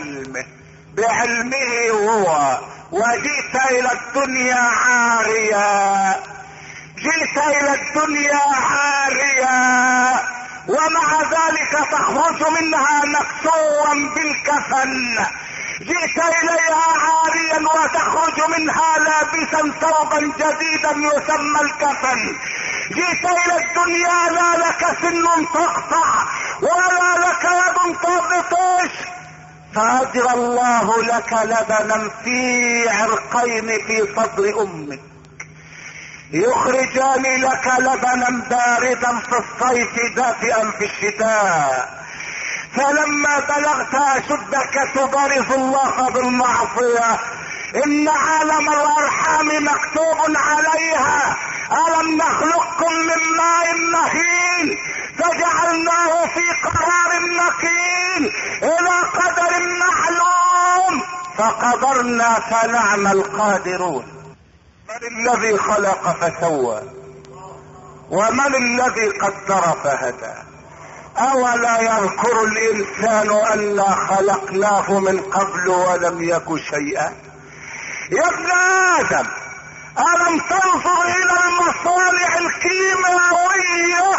بعلمه هو. وجئت الى الدنيا عاريا، جئت الى الدنيا عاريا، ومع ذلك تخرج منها مكسوا بالكفن. جئت اليها عاريا وتخرج منها لابسا ثوبا جديدا يسمى الكفن. جئت الى الدنيا لا لك سن تقطع ولا لك يد تبطش، فأجرى الله لك لبنا في عرقين في صدر امك يخرجان لك لبنا باردا في الصيف دافئا في الشتاء. فلما بلغت اشدك تبارز الله بالمعصية. ان عالم الارحام مكتوب عليها: الم نخلقكم من ماء مهين فجعلناه في قرار مكين الى قدر معلوم فقدرنا فنعم القادرون. من الذي خلق فسوى ومن الذي قدر فهدى؟ اولا يذكر الانسان انا خلقناه من قبل ولم يك شيئا؟ يا ابن ادم، الم تنظر الى المصانع الكيماوية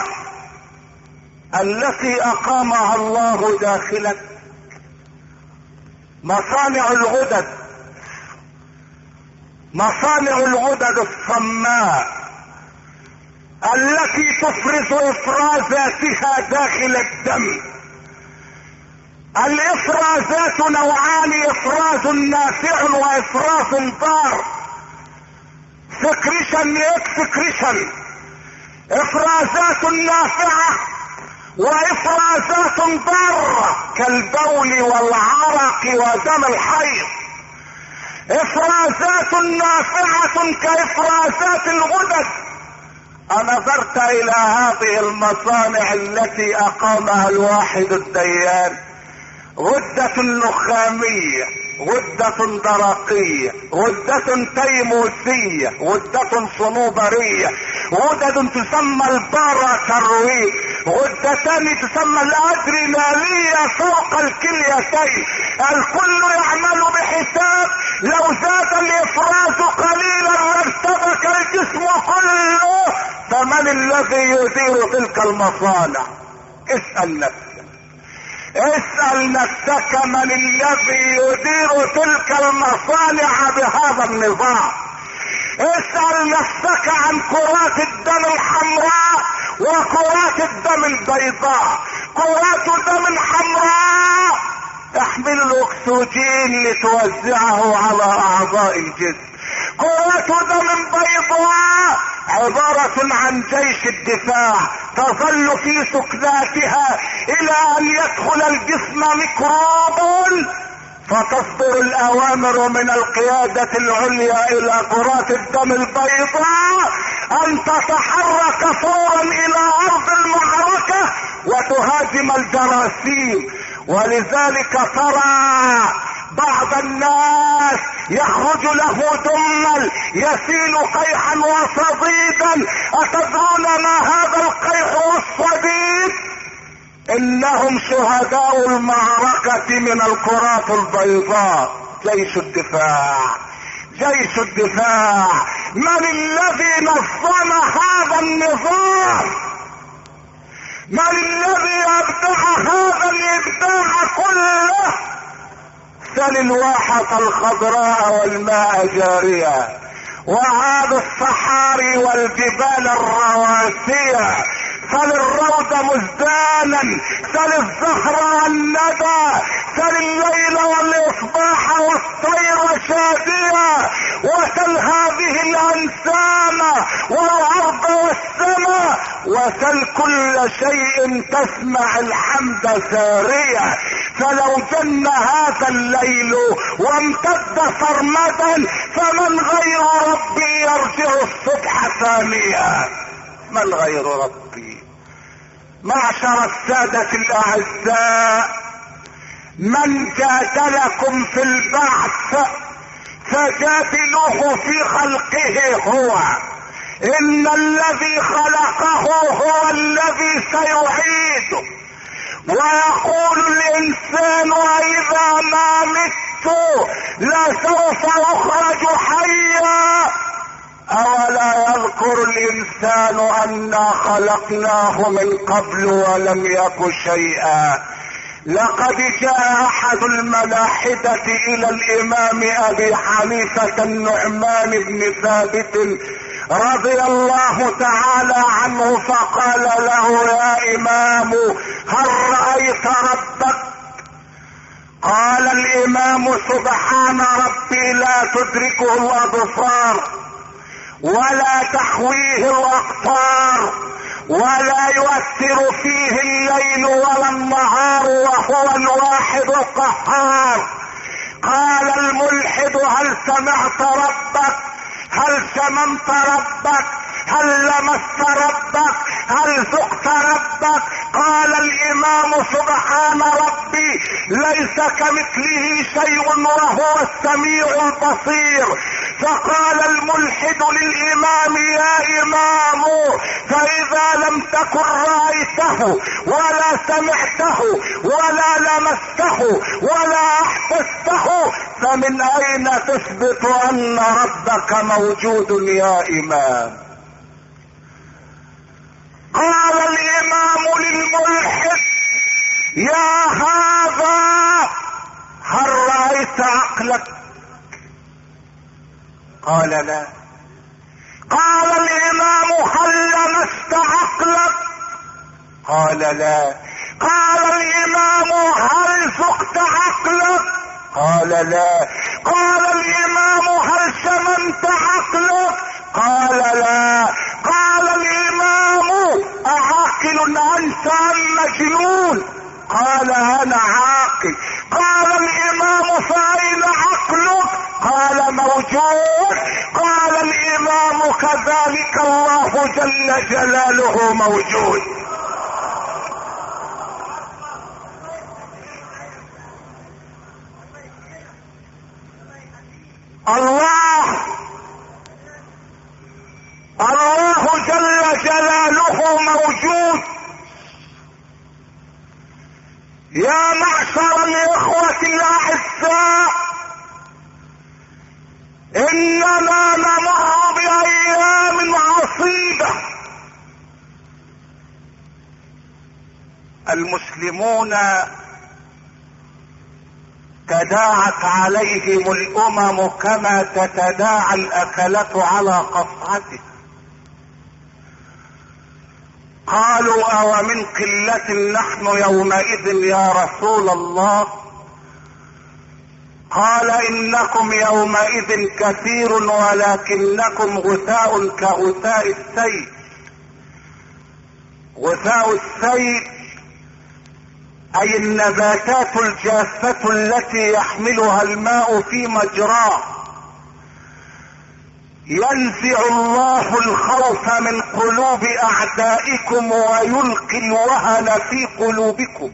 التي اقامها الله داخلك؟ مصانع الغدد، مصانع الغدد الصماء التي تفرز افرازاتها داخل الدم. الافرازات نوعان: افراز نافع وافراز ضار، سكريشن اكسكريشن. افرازات نافعة وافرازات ضارة كالبول والعرق ودم الحيض. افرازات نافعة كافرازات الغدد. انظرت الى هذه المصانع التي اقامها الواحد الديان؟ غدة نخامية، غدة درقية، غدة تيموسية، غدة صنوبرية، غدد تسمى الباراترويد، غدتان تسمى الادرينالية فوق الكليتين. الكل يعمل بحساب لو زاد الافراز قليلا لارتبك الجسم كله. فمن من الذي يدير تلك المصانع؟ اسأل نفسك من الذي يدير تلك المصانع بهذا النظام. اسأل نفسك عن كرات الدم الحمراء وكرات الدم البيضاء. كرات الدم الحمراء تحمل الاكسجين لتوزعه على اعضاء الجسم. كرات دم بيضاء عبارة عن جيش الدفاع تظل في سكناتها الى ان يدخل الجسم ميكروب، فتصدر الاوامر من القيادة العليا الى كرات الدم البيضاء ان تتحرك فورا الى ارض المعركة وتهاجم الجراثيم. ولذلك ترى بعض الناس يخرج له دمل يسيل قيحا وصديدا. اتدرون ما هذا القيح والصديد؟ انهم شهداء المعركة من الكرات البيضاء. جيش الدفاع. من الذي نظم هذا النظام؟ من الذي ابدع هذا الابداع كله؟ سل الواحة الخضراء والماء جارية، وهذا الصحاري والجبال الرواسية، سل الروض مزدانا، سل الزهر والندى، سل الليل والاصباح والطير شادية، وسل هذه الانسام والارض والسماء، وسل كل شيء تسمع الحمد سارية. فلو جن هذا الليل وامتد سرمدا فمن غير ربي يرجع الصبح ثانيا؟ من غير ربي؟ معشر السادة الاعزاء، من جادلكم في البعث فجادلوه في خلقه هو. ان الذي خلقه هو الذي سيعيده. ويقول الانسان اذا ما مت لسوف اخرج حيا. اولا يذكر الانسان انا خلقناه من قبل ولم يك شيئا. لقد جاء احد الملاحدة الى الامام ابي حنيفة النعمان بن ثابت رضي الله تعالى عنه فقال له: يا امام هل رأيت ربك؟ قال الامام: سبحان ربي لا تدركه الابصار ولا تحويه الاقطار ولا يؤثر فيه الليل ولا النهار وهو الواحد القهار. قال الملحد: هل سمعت ربك؟ هل شممت ربك؟ هل لمست ربك؟ هل ذقت ربك؟ قال الامام: سبحان ربي ليس كمثله شيء وهو السميع البصير. فقال الملحد للامام: يا امام فاذا لم تكن رأيته ولا سمعته ولا لمسته ولا احسسته فمن اين تثبت ان ربك موجود يا امام؟ قال الامام للملحد: يا هذا هل رأيت عقلك؟ قال لا. قال الامام: هل لمست عقلك؟ قال لا. قال الامام: هل ذقت عقلك؟ قال لا. قال الامام: هل شممت عقلك؟ قال لا. قال الامام: اعاقل انت ام مجنون؟ قال انا عاقل. قال الامام: فاين عقلك؟ قال موجود. قال الامام: كذلك الله جل جلاله موجود. الله جل جلاله موجود. يا معشر الاخوة الاعزاء، اننا نمر بايام عصيبة المسلمون تداعت عليهم الامم كما تتداعى الاكلة على قصعته. قالوا او من قلة نحن يومئذ يا رسول الله؟ قال انكم يومئذ كثير ولكنكم غثاء كغثاء السيل. غثاء السيل اي النباتات الجافة التي يحملها الماء في مجراه. ينزع الله الخوف من قلوب اعدائكم ويلقي الوهن في قلوبكم.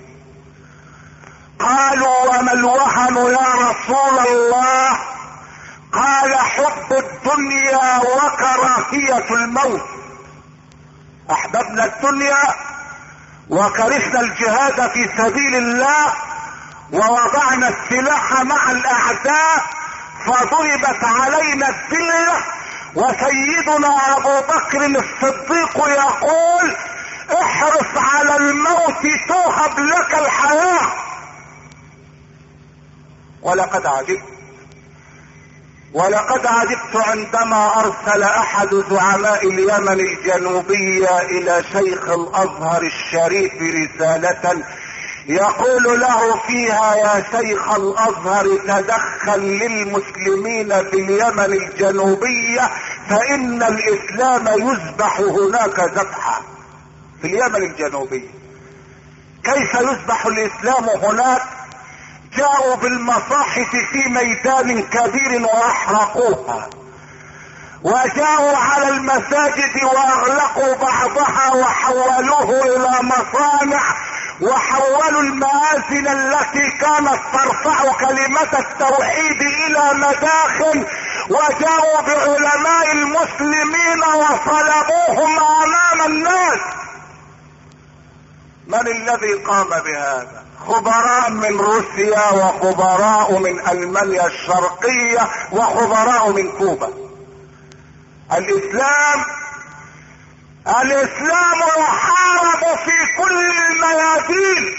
قالوا وما الوهن يا رسول الله؟ قال حب الدنيا وكراهية الموت. احببنا الدنيا وكرهنا الجهاد في سبيل الله ووضعنا السلاح مع الاعداء فضربت علينا الذلة. وسيدنا ابو بكر الصديق يقول احرص على الموت توهب لك الحياة. ولقد عجبت عندما ارسل احد زعماء اليمن الجنوبية الى شيخ الازهر الشريف رسالة يقول له فيها يا شيخ الازهر تدخل للمسلمين في اليمن الجنوبية فان الاسلام يذبح هناك ذبحا. في اليمن الجنوبية كيف يذبح الاسلام هناك؟ جاءوا بالمصاحف في ميدان كبير واحرقوها، وجاءوا على المساجد واغلقوا بعضها وحولوه الى مصانع، وحولوا المآذن التي كانت ترفع كلمة التوحيد الى مداخل، وجاءوا بعلماء المسلمين وصلبوهم امام الناس. من الذي قام بهذا؟ خبراء من روسيا وخبراء من المانيا الشرقية وخبراء من كوبا. الاسلام يحارب في كل الميادين،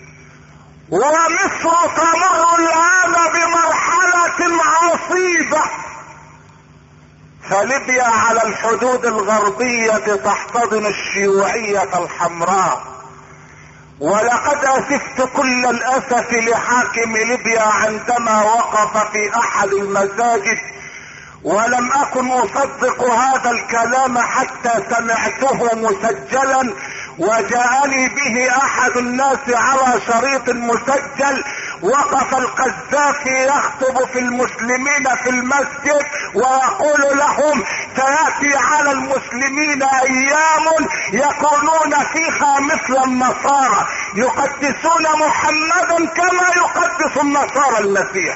ومصر تمر الان بمرحلة عصيبة. فليبيا على الحدود الغربية تحتضن الشيوعية الحمراء. ولقد اسفت كل الاسف لحاكم ليبيا عندما وقف في احد المساجد، ولم اكن اصدق هذا الكلام حتى سمعته مسجلا، وجاءني به احد الناس على شريط مسجل. وقف القذافي يخطب في المسلمين في المسجد ويقول لهم سياتي على المسلمين ايام يكونون فيها مثل النصارى يقدسون محمدا كما يقدس النصارى المسيح.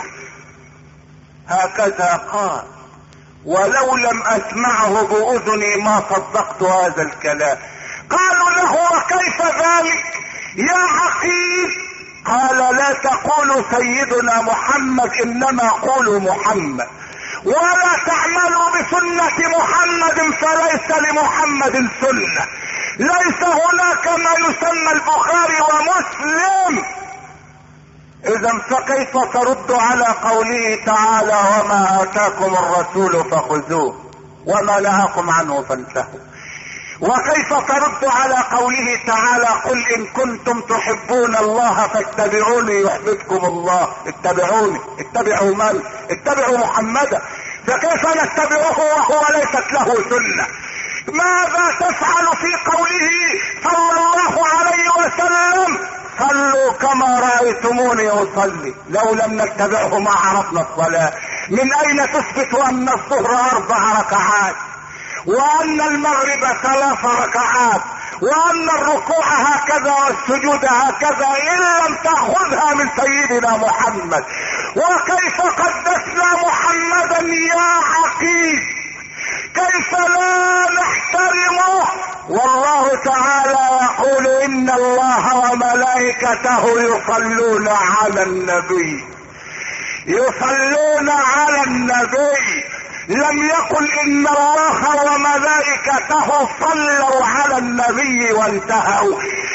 هكذا قال، ولو لم اسمعه باذني ما صدقت هذا الكلام. قالوا له وكيف ذلك يا عقيد؟ قال لا تقولوا سيدنا محمد انما قولوا محمد، ولا تعملوا بسنة محمد فليس لمحمد سنة. ليس هناك ما يسمى البخاري ومسلم. اذا فكيف ترد على قوله تعالى وما اتاكم الرسول فخذوه وما نهاكم عنه فانتهوا؟ وكيف ترد على قوله تعالى قل ان كنتم تحبون الله فاتبعوني يحببكم الله؟ اتبعوني، اتبعوا من؟ اتبعوا محمدا. فكيف نتبعه وهو ليست له سنة؟ ماذا تفعل في قوله صلى الله عليه وسلم صلوا كما رأيتموني اصلي؟ لو لم نتبعه ما عرفنا الصلاة. من اين تثبت ان الظهر 4 ركعات وان المغرب 3 ركعات وان الركوع هكذا والسجود هكذا ان لم تأخذها من سيدنا محمد؟ وكيف قدسنا محمدا يا عقيد؟ كيف لا نحترمه؟ والله تعالى يقول ان الله وملائكته يصلون على النبي، يصلون على النبي. لم يقل ان الله وملائكته صلوا على النبي وانتهوا.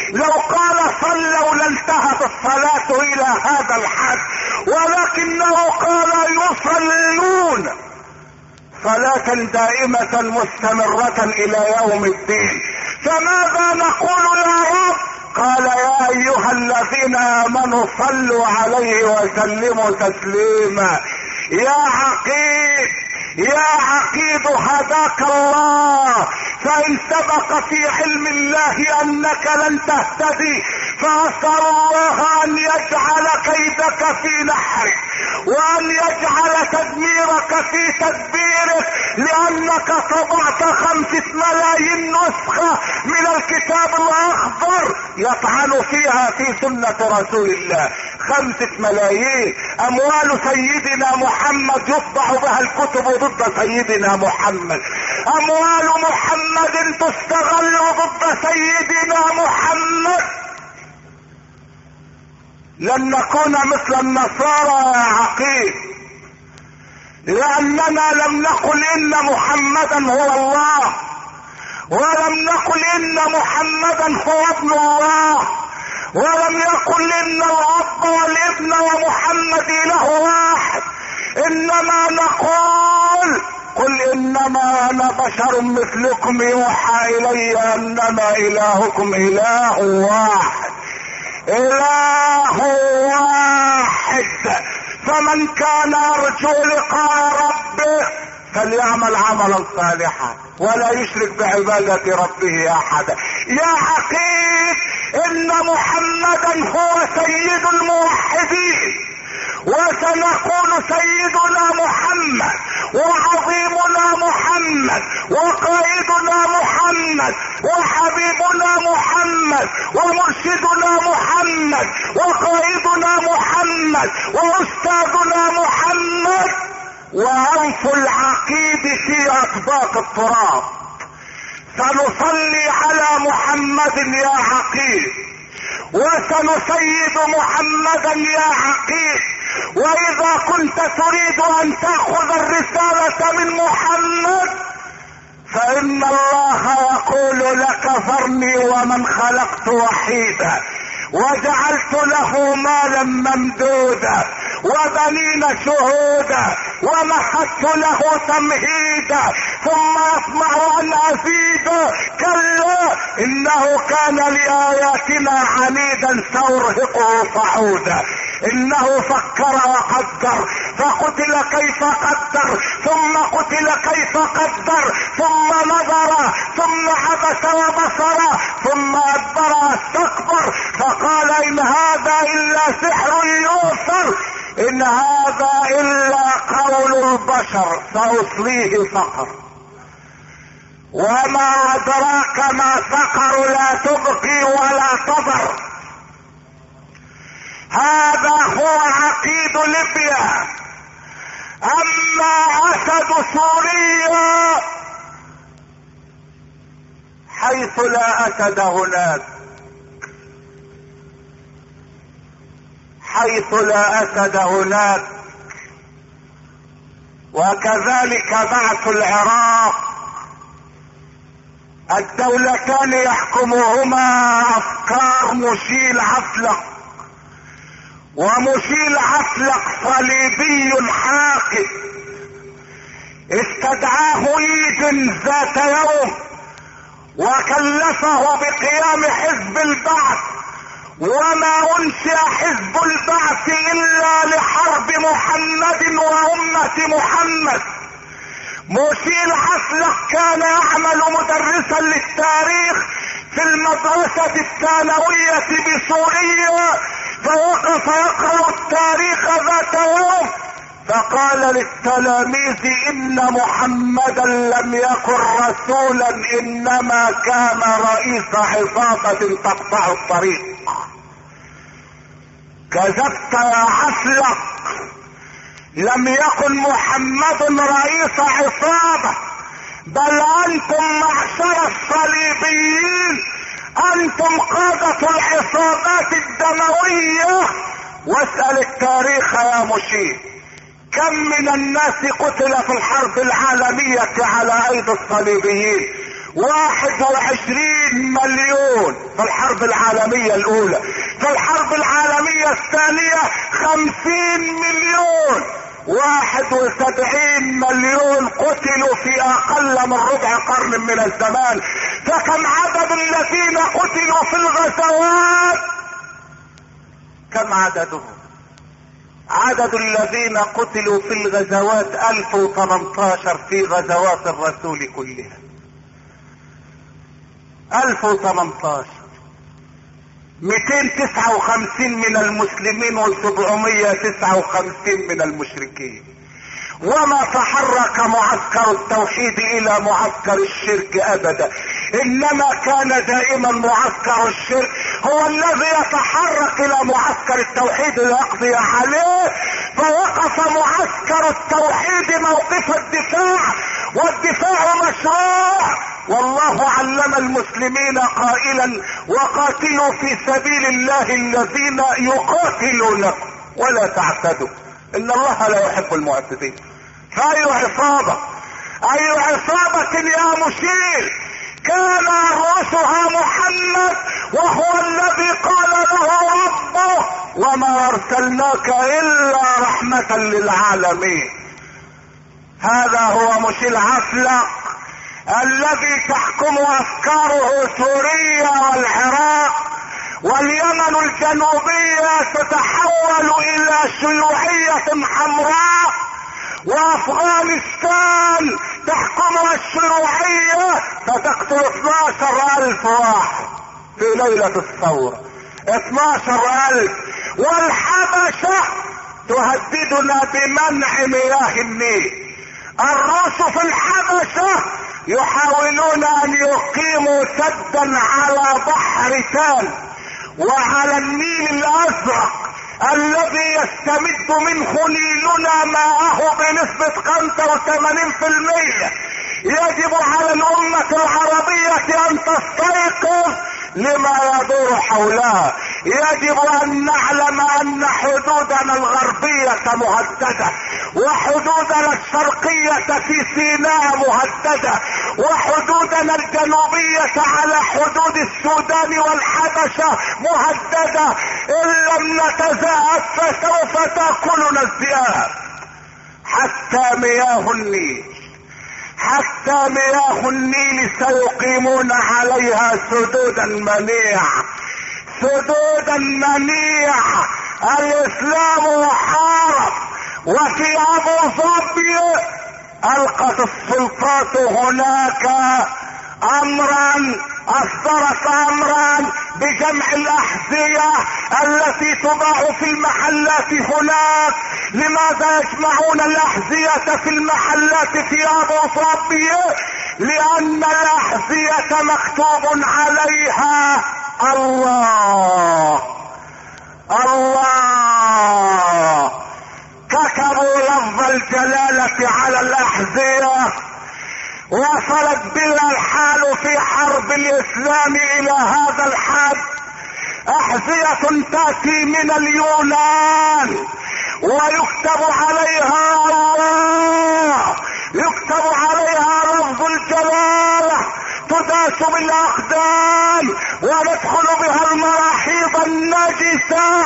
لو قال صلوا لانتهت الصلاة الى هذا الحد، ولكنه قال يصلون صلاة دائمة مستمرة الى يوم الدين. فماذا نقول يا رب؟ قال يا ايها الذين امنوا صلوا عليه وسلموا تسليما. يا عقيد يا عقيد هداك الله، فان سبق في علم الله انك لن تهتدي فاسأل الله ان يجعل كيدك في نحرك، وان يجعل تدميرك في تدبيرك، لانك طبعت 5 ملايين نسخة من الكتاب الاخضر يطعن فيها في سنة رسول الله. 5 ملايين اموال سيدنا محمد يطبع بها الكتب ضد سيدنا محمد، اموال محمد تستغل ضد سيدنا محمد. لن نكون مثل النصارى يا عقيل، لاننا لم نقل ان محمدا هو الله، ولم نقل ان محمدا هو ابن الله، ولم يقل ان الاب والابن ومحمد اله واحد، انما نقول قل انما انا بشر مثلكم يوحى الي انما الهكم اله واحد، اله واحد. فمن كان يرجو لقاء ربه فليعمل عملا صالحا ولا يشرك بعبادة ربه احدا. يا عقيد ان محمدا هو سيد الموحدين، وسنقول سيدنا محمد وعظيمنا محمد وقائدنا محمد وحبيبنا محمد ومرشدنا محمد وقائدنا محمد واستاذنا محمد، وانف العقيد في اطباق التراب. سنصلي على محمد يا عقيد، وسنسيد محمدا يا عقيد. واذا كنت تريد ان تأخذ الرسالة من محمد فان الله يقول لك ذرني ومن خلقت وحيدا وجعلت له مالا ممدودا وبنين شهودا ومهدت له تمهيدا ثم يطمع ان ازيد. كلا انه كان لاياتنا عنيدا سارهقه صعودا. انه فكر وقدر فقتل كيف قدر ثم قتل كيف قدر ثم نظر ثم عبس وبصر ثم ادبر واستكبر فقال ان هذا الا سحر يؤثر، ان هذا الا قول البشر سأصليه سقر. وما ادراك ما سقر، لا تبقي ولا تضر. هذا هو عقيد ليبيا. اما اسد سوريا حيث لا اسد هناك، حيث لا اسد هناك. وكذلك بعث العراق، الدولتان يحكمهما افكار مشيل عفلق، ومشيل عفلق صليبي حاقد استدعاه ايدن ذات يوم وكلفه بقيام حزب البعث، وما انشئ حزب البعث الا لحرب محمد وامة محمد. مشيل عفلق كان يعمل مدرسا للتاريخ في المدرسة الثانوية بسوريا، فوقف يقرأ التاريخ ذات يوم فقال للتلاميذ ان محمدا لم يكن رسولا انما كان رئيس عصابة تقطع الطريق. كذبت يا عفلق، لم يكن محمد رئيس عصابة، بل انتم معشر الصليبيين انتم قادة العصابات الدموية. واسأل التاريخ يا مشير، كم من الناس قتل في الحرب العالمية على ايدي الصليبيين، 21 مليون في الحرب العالمية الاولى. في الحرب العالمية الثانية 50 مليون. 71 مليون قتلوا في اقل من ربع قرن من الزمان. فكم عدد الذين قتلوا في الغزوات؟ كم عددهم؟ عدد الذين قتلوا في الغزوات 1018 في غزوات الرسول كلها. 1018. 259 من المسلمين و759 من المشركين. وما تحرك معسكر التوحيد الى معسكر الشرك ابدا، انما كان دائما معسكر الشرك هو الذي يتحرك الى معسكر التوحيد ليقضي عليه. فوقف معسكر التوحيد موقف الدفاع، والدفاع مشروع. والله علم المسلمين قائلا: وقاتلوا في سبيل الله الذين يقاتلونكم ولا تعتدوا ان الله لا يحب المعتدين. فأي عصابة، أي عصابة يا مشير كان رأسها محمد، وهو الذي قال له ربه: وما أرسلناك إلا رحمة للعالمين. هذا هو مش العفلق الذي تحكم أفكاره سوريا والعراق واليمن الجنوبية تتحول إلى شيوعية حمراء، وأفغانستان تحكمها الشيوعية فتقتل 12,000 واحد في ليلة الثورة. 12,000. والحبشة تهددنا بمنع مياه النيل. الروس في الحبشة يحاولون ان يقيموا سدا على بحر تال وعلى النيل الازرق الذي يستمد منه نيلنا ماءه بنسبة 85%. يجب على الامة العربية ان تستيقظ لما يدور حولها. يجب ان نعلم ان حدودنا الغربية مهددة، وحدودنا الشرقية في سيناء مهددة، وحدودنا الجنوبية على حدود السودان والحبشة مهددة. ان لم نتزاهد فسوف تأكلنا الذئاب. حتى مياه النيل سيقيمون عليها سدودا منيعة. الاسلام محارب. وفي ابو ظبي القت السلطات هناك اصدرت امرا بجمع الاحذية التي تباع في المحلات هناك. لماذا يجمعون الاحذية في المحلات في ابو ظبي؟ لان الاحذية مكتوب عليها الله. كتبوا لفظ الجلالة على الاحذية. وصلت بنا الحال في حرب الاسلام الى هذا الحد. احذية تاتي من اليونان ويكتب عليها الله، يكتب عليها لفظ الجلالة، تداس بالاقدام وندخل بها المراحيض النجسة.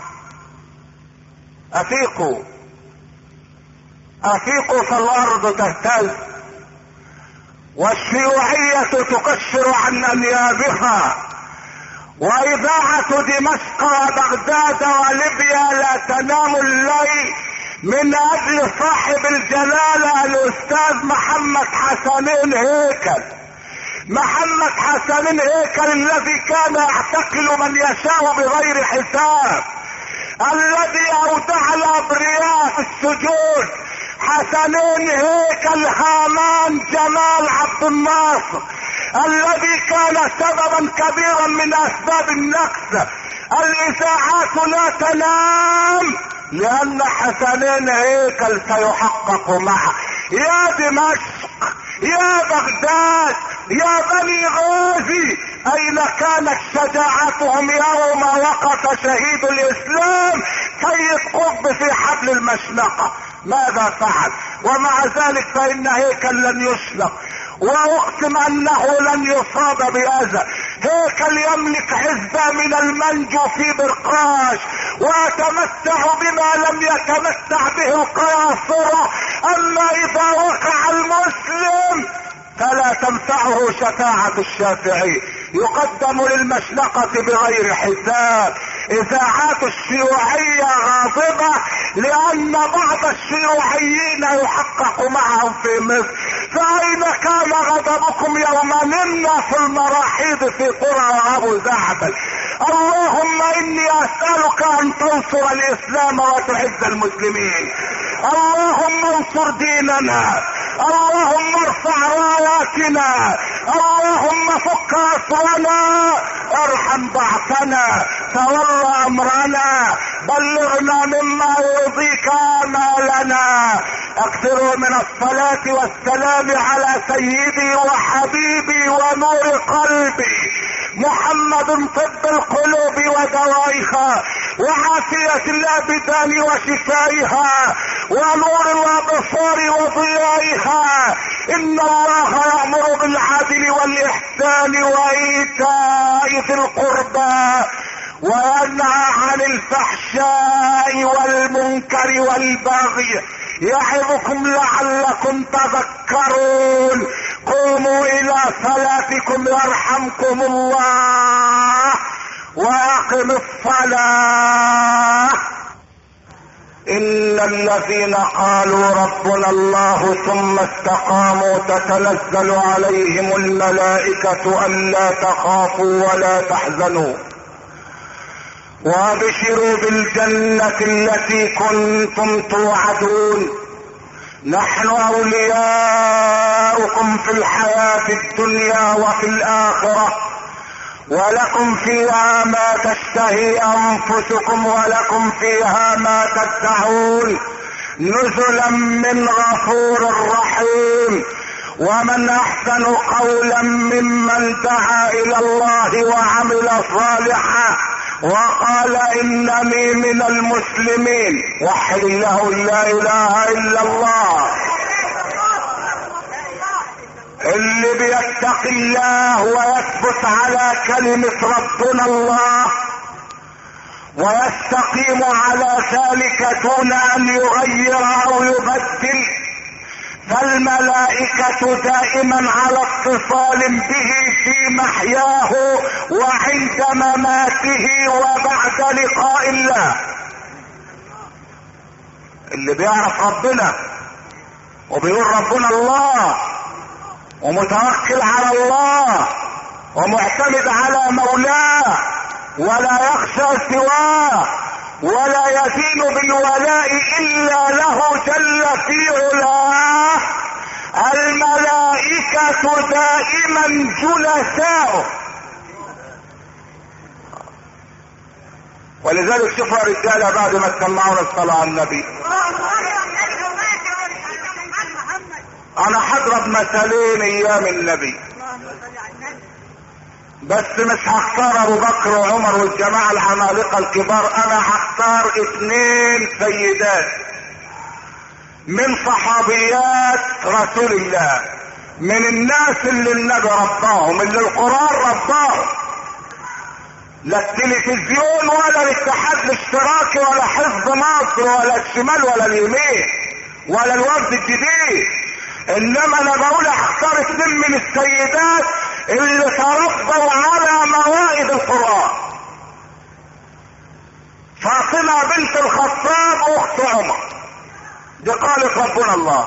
افيقوا فالارض تهتز، والشيوعية تكشر عن انيابها، واذاعة دمشق وبغداد وليبيا لا تنام الليل من اجل صاحب الجلالة الاستاذ محمد حسنين هيكل. محمد حسنين هيكل الذي كان يعتقل من يشاء بغير حساب، الذي اودع الابرياء في السجون. حسنين هيكل هامان جمال عبد الناصر الذي كان سببا كبيرا من اسباب النكسة. الاذاعات لا تنام لان حسنين هيكل سيحقق معه. يا دمشق، يا بغداد، يا بني غازي، اين كانت شجاعتهم يوم وقف شهيد الاسلام سيد قطب في حبل المشنقة؟ ماذا فعل؟ ومع ذلك فان هيكل لن يشنق، واقسم انه لن يصاب باذى. هيكل يملك عزة من المنجو في برقاش ويتمتع بما لم يتمتع به القياصرة. اما اذا وقع المسلم فلا تنفعه شفاعة الشافعي. يقدم للمشنقة بغير حساب. اذاعات الشيوعية غاضبة لان بعض الشيوعيين يحقق معهم في مصر. فاين كان غضبكم يوم نمنا في المراحيض في قرى ابو زعبل؟ اللهم اني اسألك ان تنصر الاسلام وتعز المسلمين. اللهم انصر ديننا، اللهم ارفع راياتنا، اللهم فك اسرنا، ارحم ضعفنا، تولى امرنا، بلغنا مما يرضيك امالنا. اكثروا من الصلاة والسلام على سيدي وحبيبي ونور قلبي محمد طب القلوب ودوائها وعافية الابدان وشفائها ونور الابصار وضيائها. ان الله يأمر بالعدل والاحسان وايتاء ذي القربى وينهى عن الفحشاء والمنكر والبغي يعظكم لعلكم تذكرون. قوموا الى صلاتكم يرحمكم الله واقم الصلاة. ان الذين قالوا ربنا الله ثم استقاموا تتنزل عليهم الملائكة الا تخافوا ولا تحزنوا وابشروا بالجنة التي كنتم توعدون. نحن اولياؤكم في الحياة الدنيا وفي الاخرة ولكم فيها ما تشتهي انفسكم ولكم فيها ما تدعون نزلا من غفور رحيم. ومن احسن قولا ممن دعا الى الله وعمل صالحا وقال انني من المسلمين. وحد الله لا اله الا الله. اللي بيتقي الله ويثبت على كلمة ربنا الله ويستقيم على ذلك دون ان يغير او يبدل فالملائكة دائما على اتصال به في محياه وعند مماته وبعد لقاء الله. اللي بيعرف ربنا وبيقول ربنا الله ومتوكل على الله ومعتمد على مولاه ولا يخشى سواه ولا يدين بالولاء الا له جل في علاه. الملائكة دائما جلساؤه. ولذلك شوفوا يا رجاله بعد ما تسمعون الصلاة على النبي انا هضرب مثالين ايام النبي بس مش هختار ابو بكر وعمر والجماعة العمالقة الكبار. انا هختار 2 سيدات من صحابيات رسول الله من الناس اللي النبي رباهم اللي القرآن رباهم. لا التلفزيون ولا الاتحاد الاشتراكي ولا حزب مصر ولا الشمال ولا اليمين ولا الوفد الجديد. انما انا بقول اختار 2 من السيدات اللي تربوا على موائد القرآن. فاطمة بنت الخطاب اخت عمر دي قالت ربنا الله.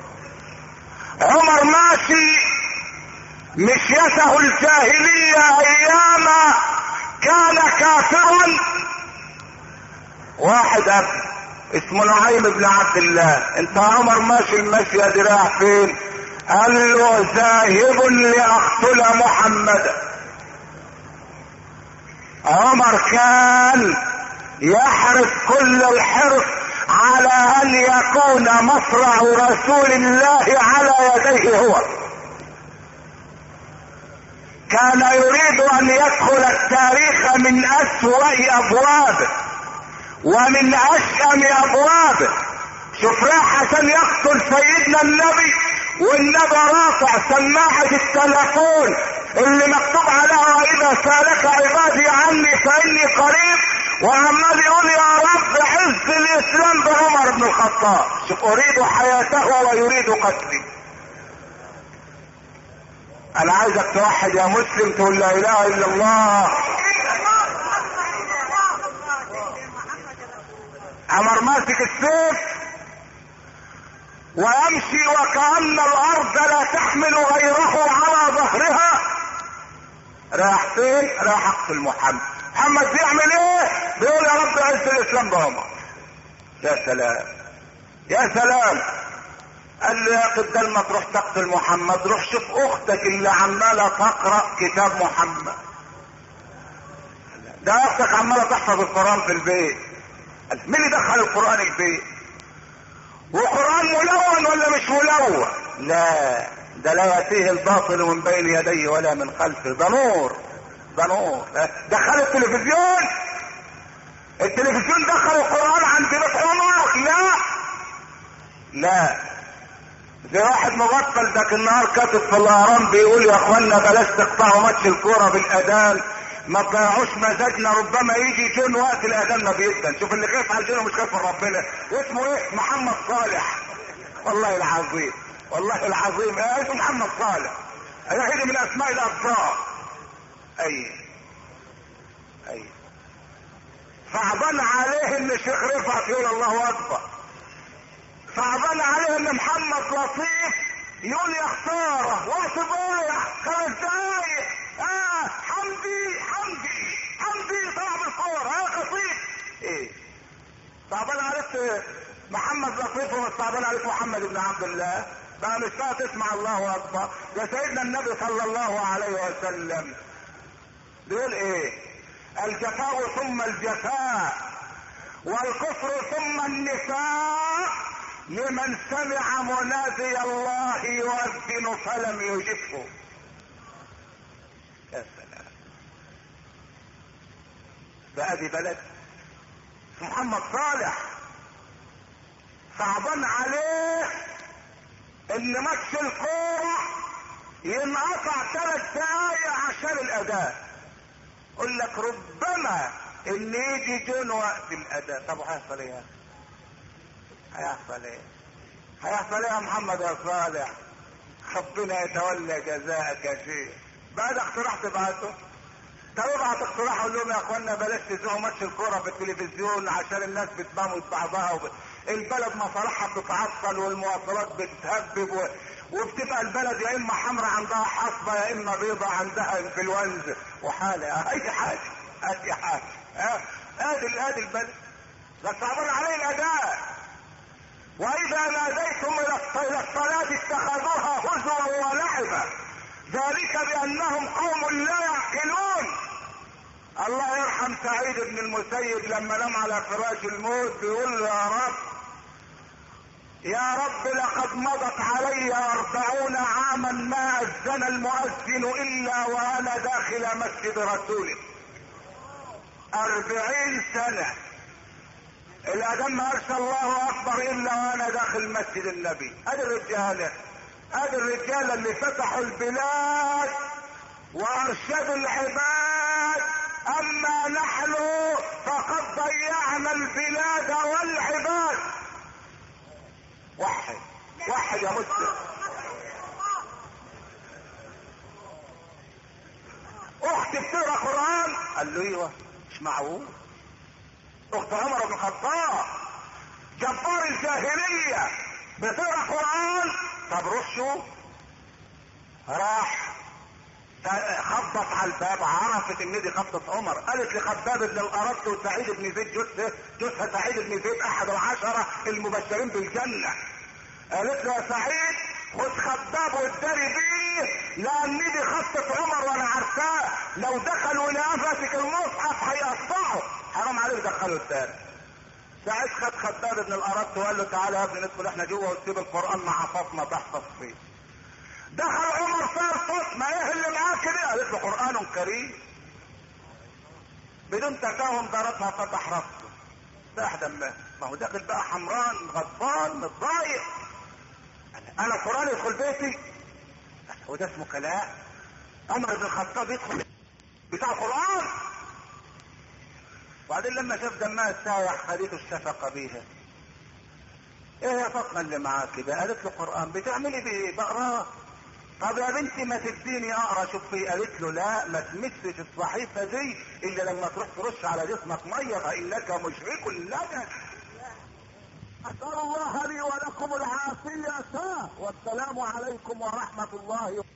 عمر ماشي مشيته الجاهلية ايام كان كافرا. واحد اسمه نعيم بن عبد الله. انت عمر ماشي المشية دي رايح فين؟ قال له ذاهب لاقتل محمدا. عمر كان يحرص كل الحرص على ان يكون مصرع رسول الله على يديه هو. كان يريد ان يدخل التاريخ من اسوأ ابوابه ومن اشأم ابوابه. شوف راح عشان يقتل سيدنا النبي والنبي رافع سماعة التلفون اللي مكتوب عليها واذا سالك عبادي عني فاني قريب، وعمال يقول يا رب عز الاسلام بعمر بن الخطاب. شوف، اريد حياته ويريد قتلي. انا عايزك توحد يا مسلم، تقول لا اله الا الله. عمر ماسك السيف ويمشي وكأن الارض لا تحمل غيره على ظهرها. راح فين؟ راح اقتل محمد. محمد بيعمل ايه؟ بيقول يا رب عز الاسلام بعمر. يا سلام يا سلام. قال له يا قدام ما تروح تقتل محمد، روح شوف اختك اللي عماله تقرا كتاب محمد. ده اختك عماله تحفظ القران في البيت. مين اللي دخل القران البيت؟ وقران ملون ولا مش ملون؟ لا، ده لا ياتيه الباطل من بين يديه ولا من خلفه، ده نور، ده نور. دخل التلفزيون، التلفزيون دخل القران عند بيت عمر؟ لا لا. زي واحد مبطل ذاك النهار كاتب في الاهرام بيقول يا اخوانا بلاش تقطعوا ماتش الكوره بالاذان، ما تضيعوش مزاجنا، ربما يجي جون وقت الاذان ما بيأذن. شوف اللي خايف على الجون ومش خايف من ربنا. اسمه ايه؟ محمد صالح. والله العظيم والله العظيم اسمه محمد صالح. هذا من اسماء الاطباء. اي صعبان عليه ان الشيخ رفعت يقول الله اكبر، صعبان عليه ان محمد لطيف يقول يا خساره وقت ضايع 5 دقايق. حمدي طلع بالكوره. خطيب ايه؟ صعبان عليك محمد لطيف ومش صعبان عليك محمد بن عبد الله؟ بقى مش تسمع الله اكبر. ده سيدنا النبي صلى الله عليه وسلم بيقول ايه؟ الجفاء ثم الجفاء والكفر ثم النفاق لمن سمع منادي الله يؤذن فلم يجبه. يا سلام. ده ادي بلد محمد صالح صعبان عليه ان ماتش الكوره ينقطع 3 دقايق عشان الاداء. يقول لك ربما ان يجي جون وقت الاداء. طب هيحصل ايه؟ هيحصل ايه يا محمد يا صالح؟ ربنا يتولى جزاءك يا شيخ. بعد اقتراح تبعته. طب ابعت اقتراح قول لهم يا اخوانا بلاش تذيعوا ماتش الكوره في التلفزيون عشان الناس بتموت بعضها البلد مصالحها بتتعطل والمواصلات بتتهبب وبتبقى البلد يا اما حمراء عندها حصبه يا اما بيضة عندها انفلونزا وحاله اي حاجه. ادي البلد. بس صعبان عليه الاداء. واذا ناديتم الى الصلاه اتخذوها هزوا ولعبا ذلك بانهم قوم لا يعقلون. الله يرحم سعيد بن المسيب لما نام على فراش الموت بيقول له يا رب لقد مضت علي 40 عاما ما اذن المؤذن الا وانا داخل مسجد رسوله. 40 سنة الاذان ما ارسل الله اكبر الا وانا داخل مسجد النبي. ادي الرجالة اللي فتحوا البلاد وارشدوا العباد. اما نحن فقد ضيعنا البلاد والعباد. وحد يا مسلم. اختي بتقرا قران؟ قال له ايوه. مش معقول. اخت عمر بن الخطاب جبار الجاهليه بتقرا قران؟ طب روح شوف. راح خبط على الباب، عرفت ان دي خبطة عمر. قالت لخباب بن الارد وسعيد بن زيد جوزها سعيد بن زيد احد 10 المبشرين بالجنة. قالت له يا سعيد خد خباب واداري بيه لان دي خبطة عمر وانا عارفاه، لو دخلوا لقفتك المصحف هيقطعوا. حرام عليك دخلوا الثاني. سعيد خد خباب بن الارد وقال له تعالى يا ابني ندخل احنا جوه وتسيب القران مع فاطمه تحفظ فيه. دخل عمر صار فاطمه ايه اللي معاك كده؟ قالت له قران كريم. بدون تفاهم ضربها فتح راسه. فتح دمها. ما هو داخل بقى حمران غضبان متضايق. انا القرآن يدخل بيتي؟ وده اسمه كلام؟ عمر بن الخطاب يدخل بتاع القرآن؟ وبعدين لما شاف دمها سايح خدته الشفقة بيها. ايه يا فاطمة اللي معاكي ده؟ قالت له قرآن. بتعملي بايه؟ بقراه. طب يا بنتي ما تديني اقرا شوف فيه. قالت له لا، ما تمسش الصحيفة دي الا لما تروح ترش على جسمك مية فانك مشرك لك. اسأل الله لي ولكم العافية، والسلام عليكم ورحمة الله.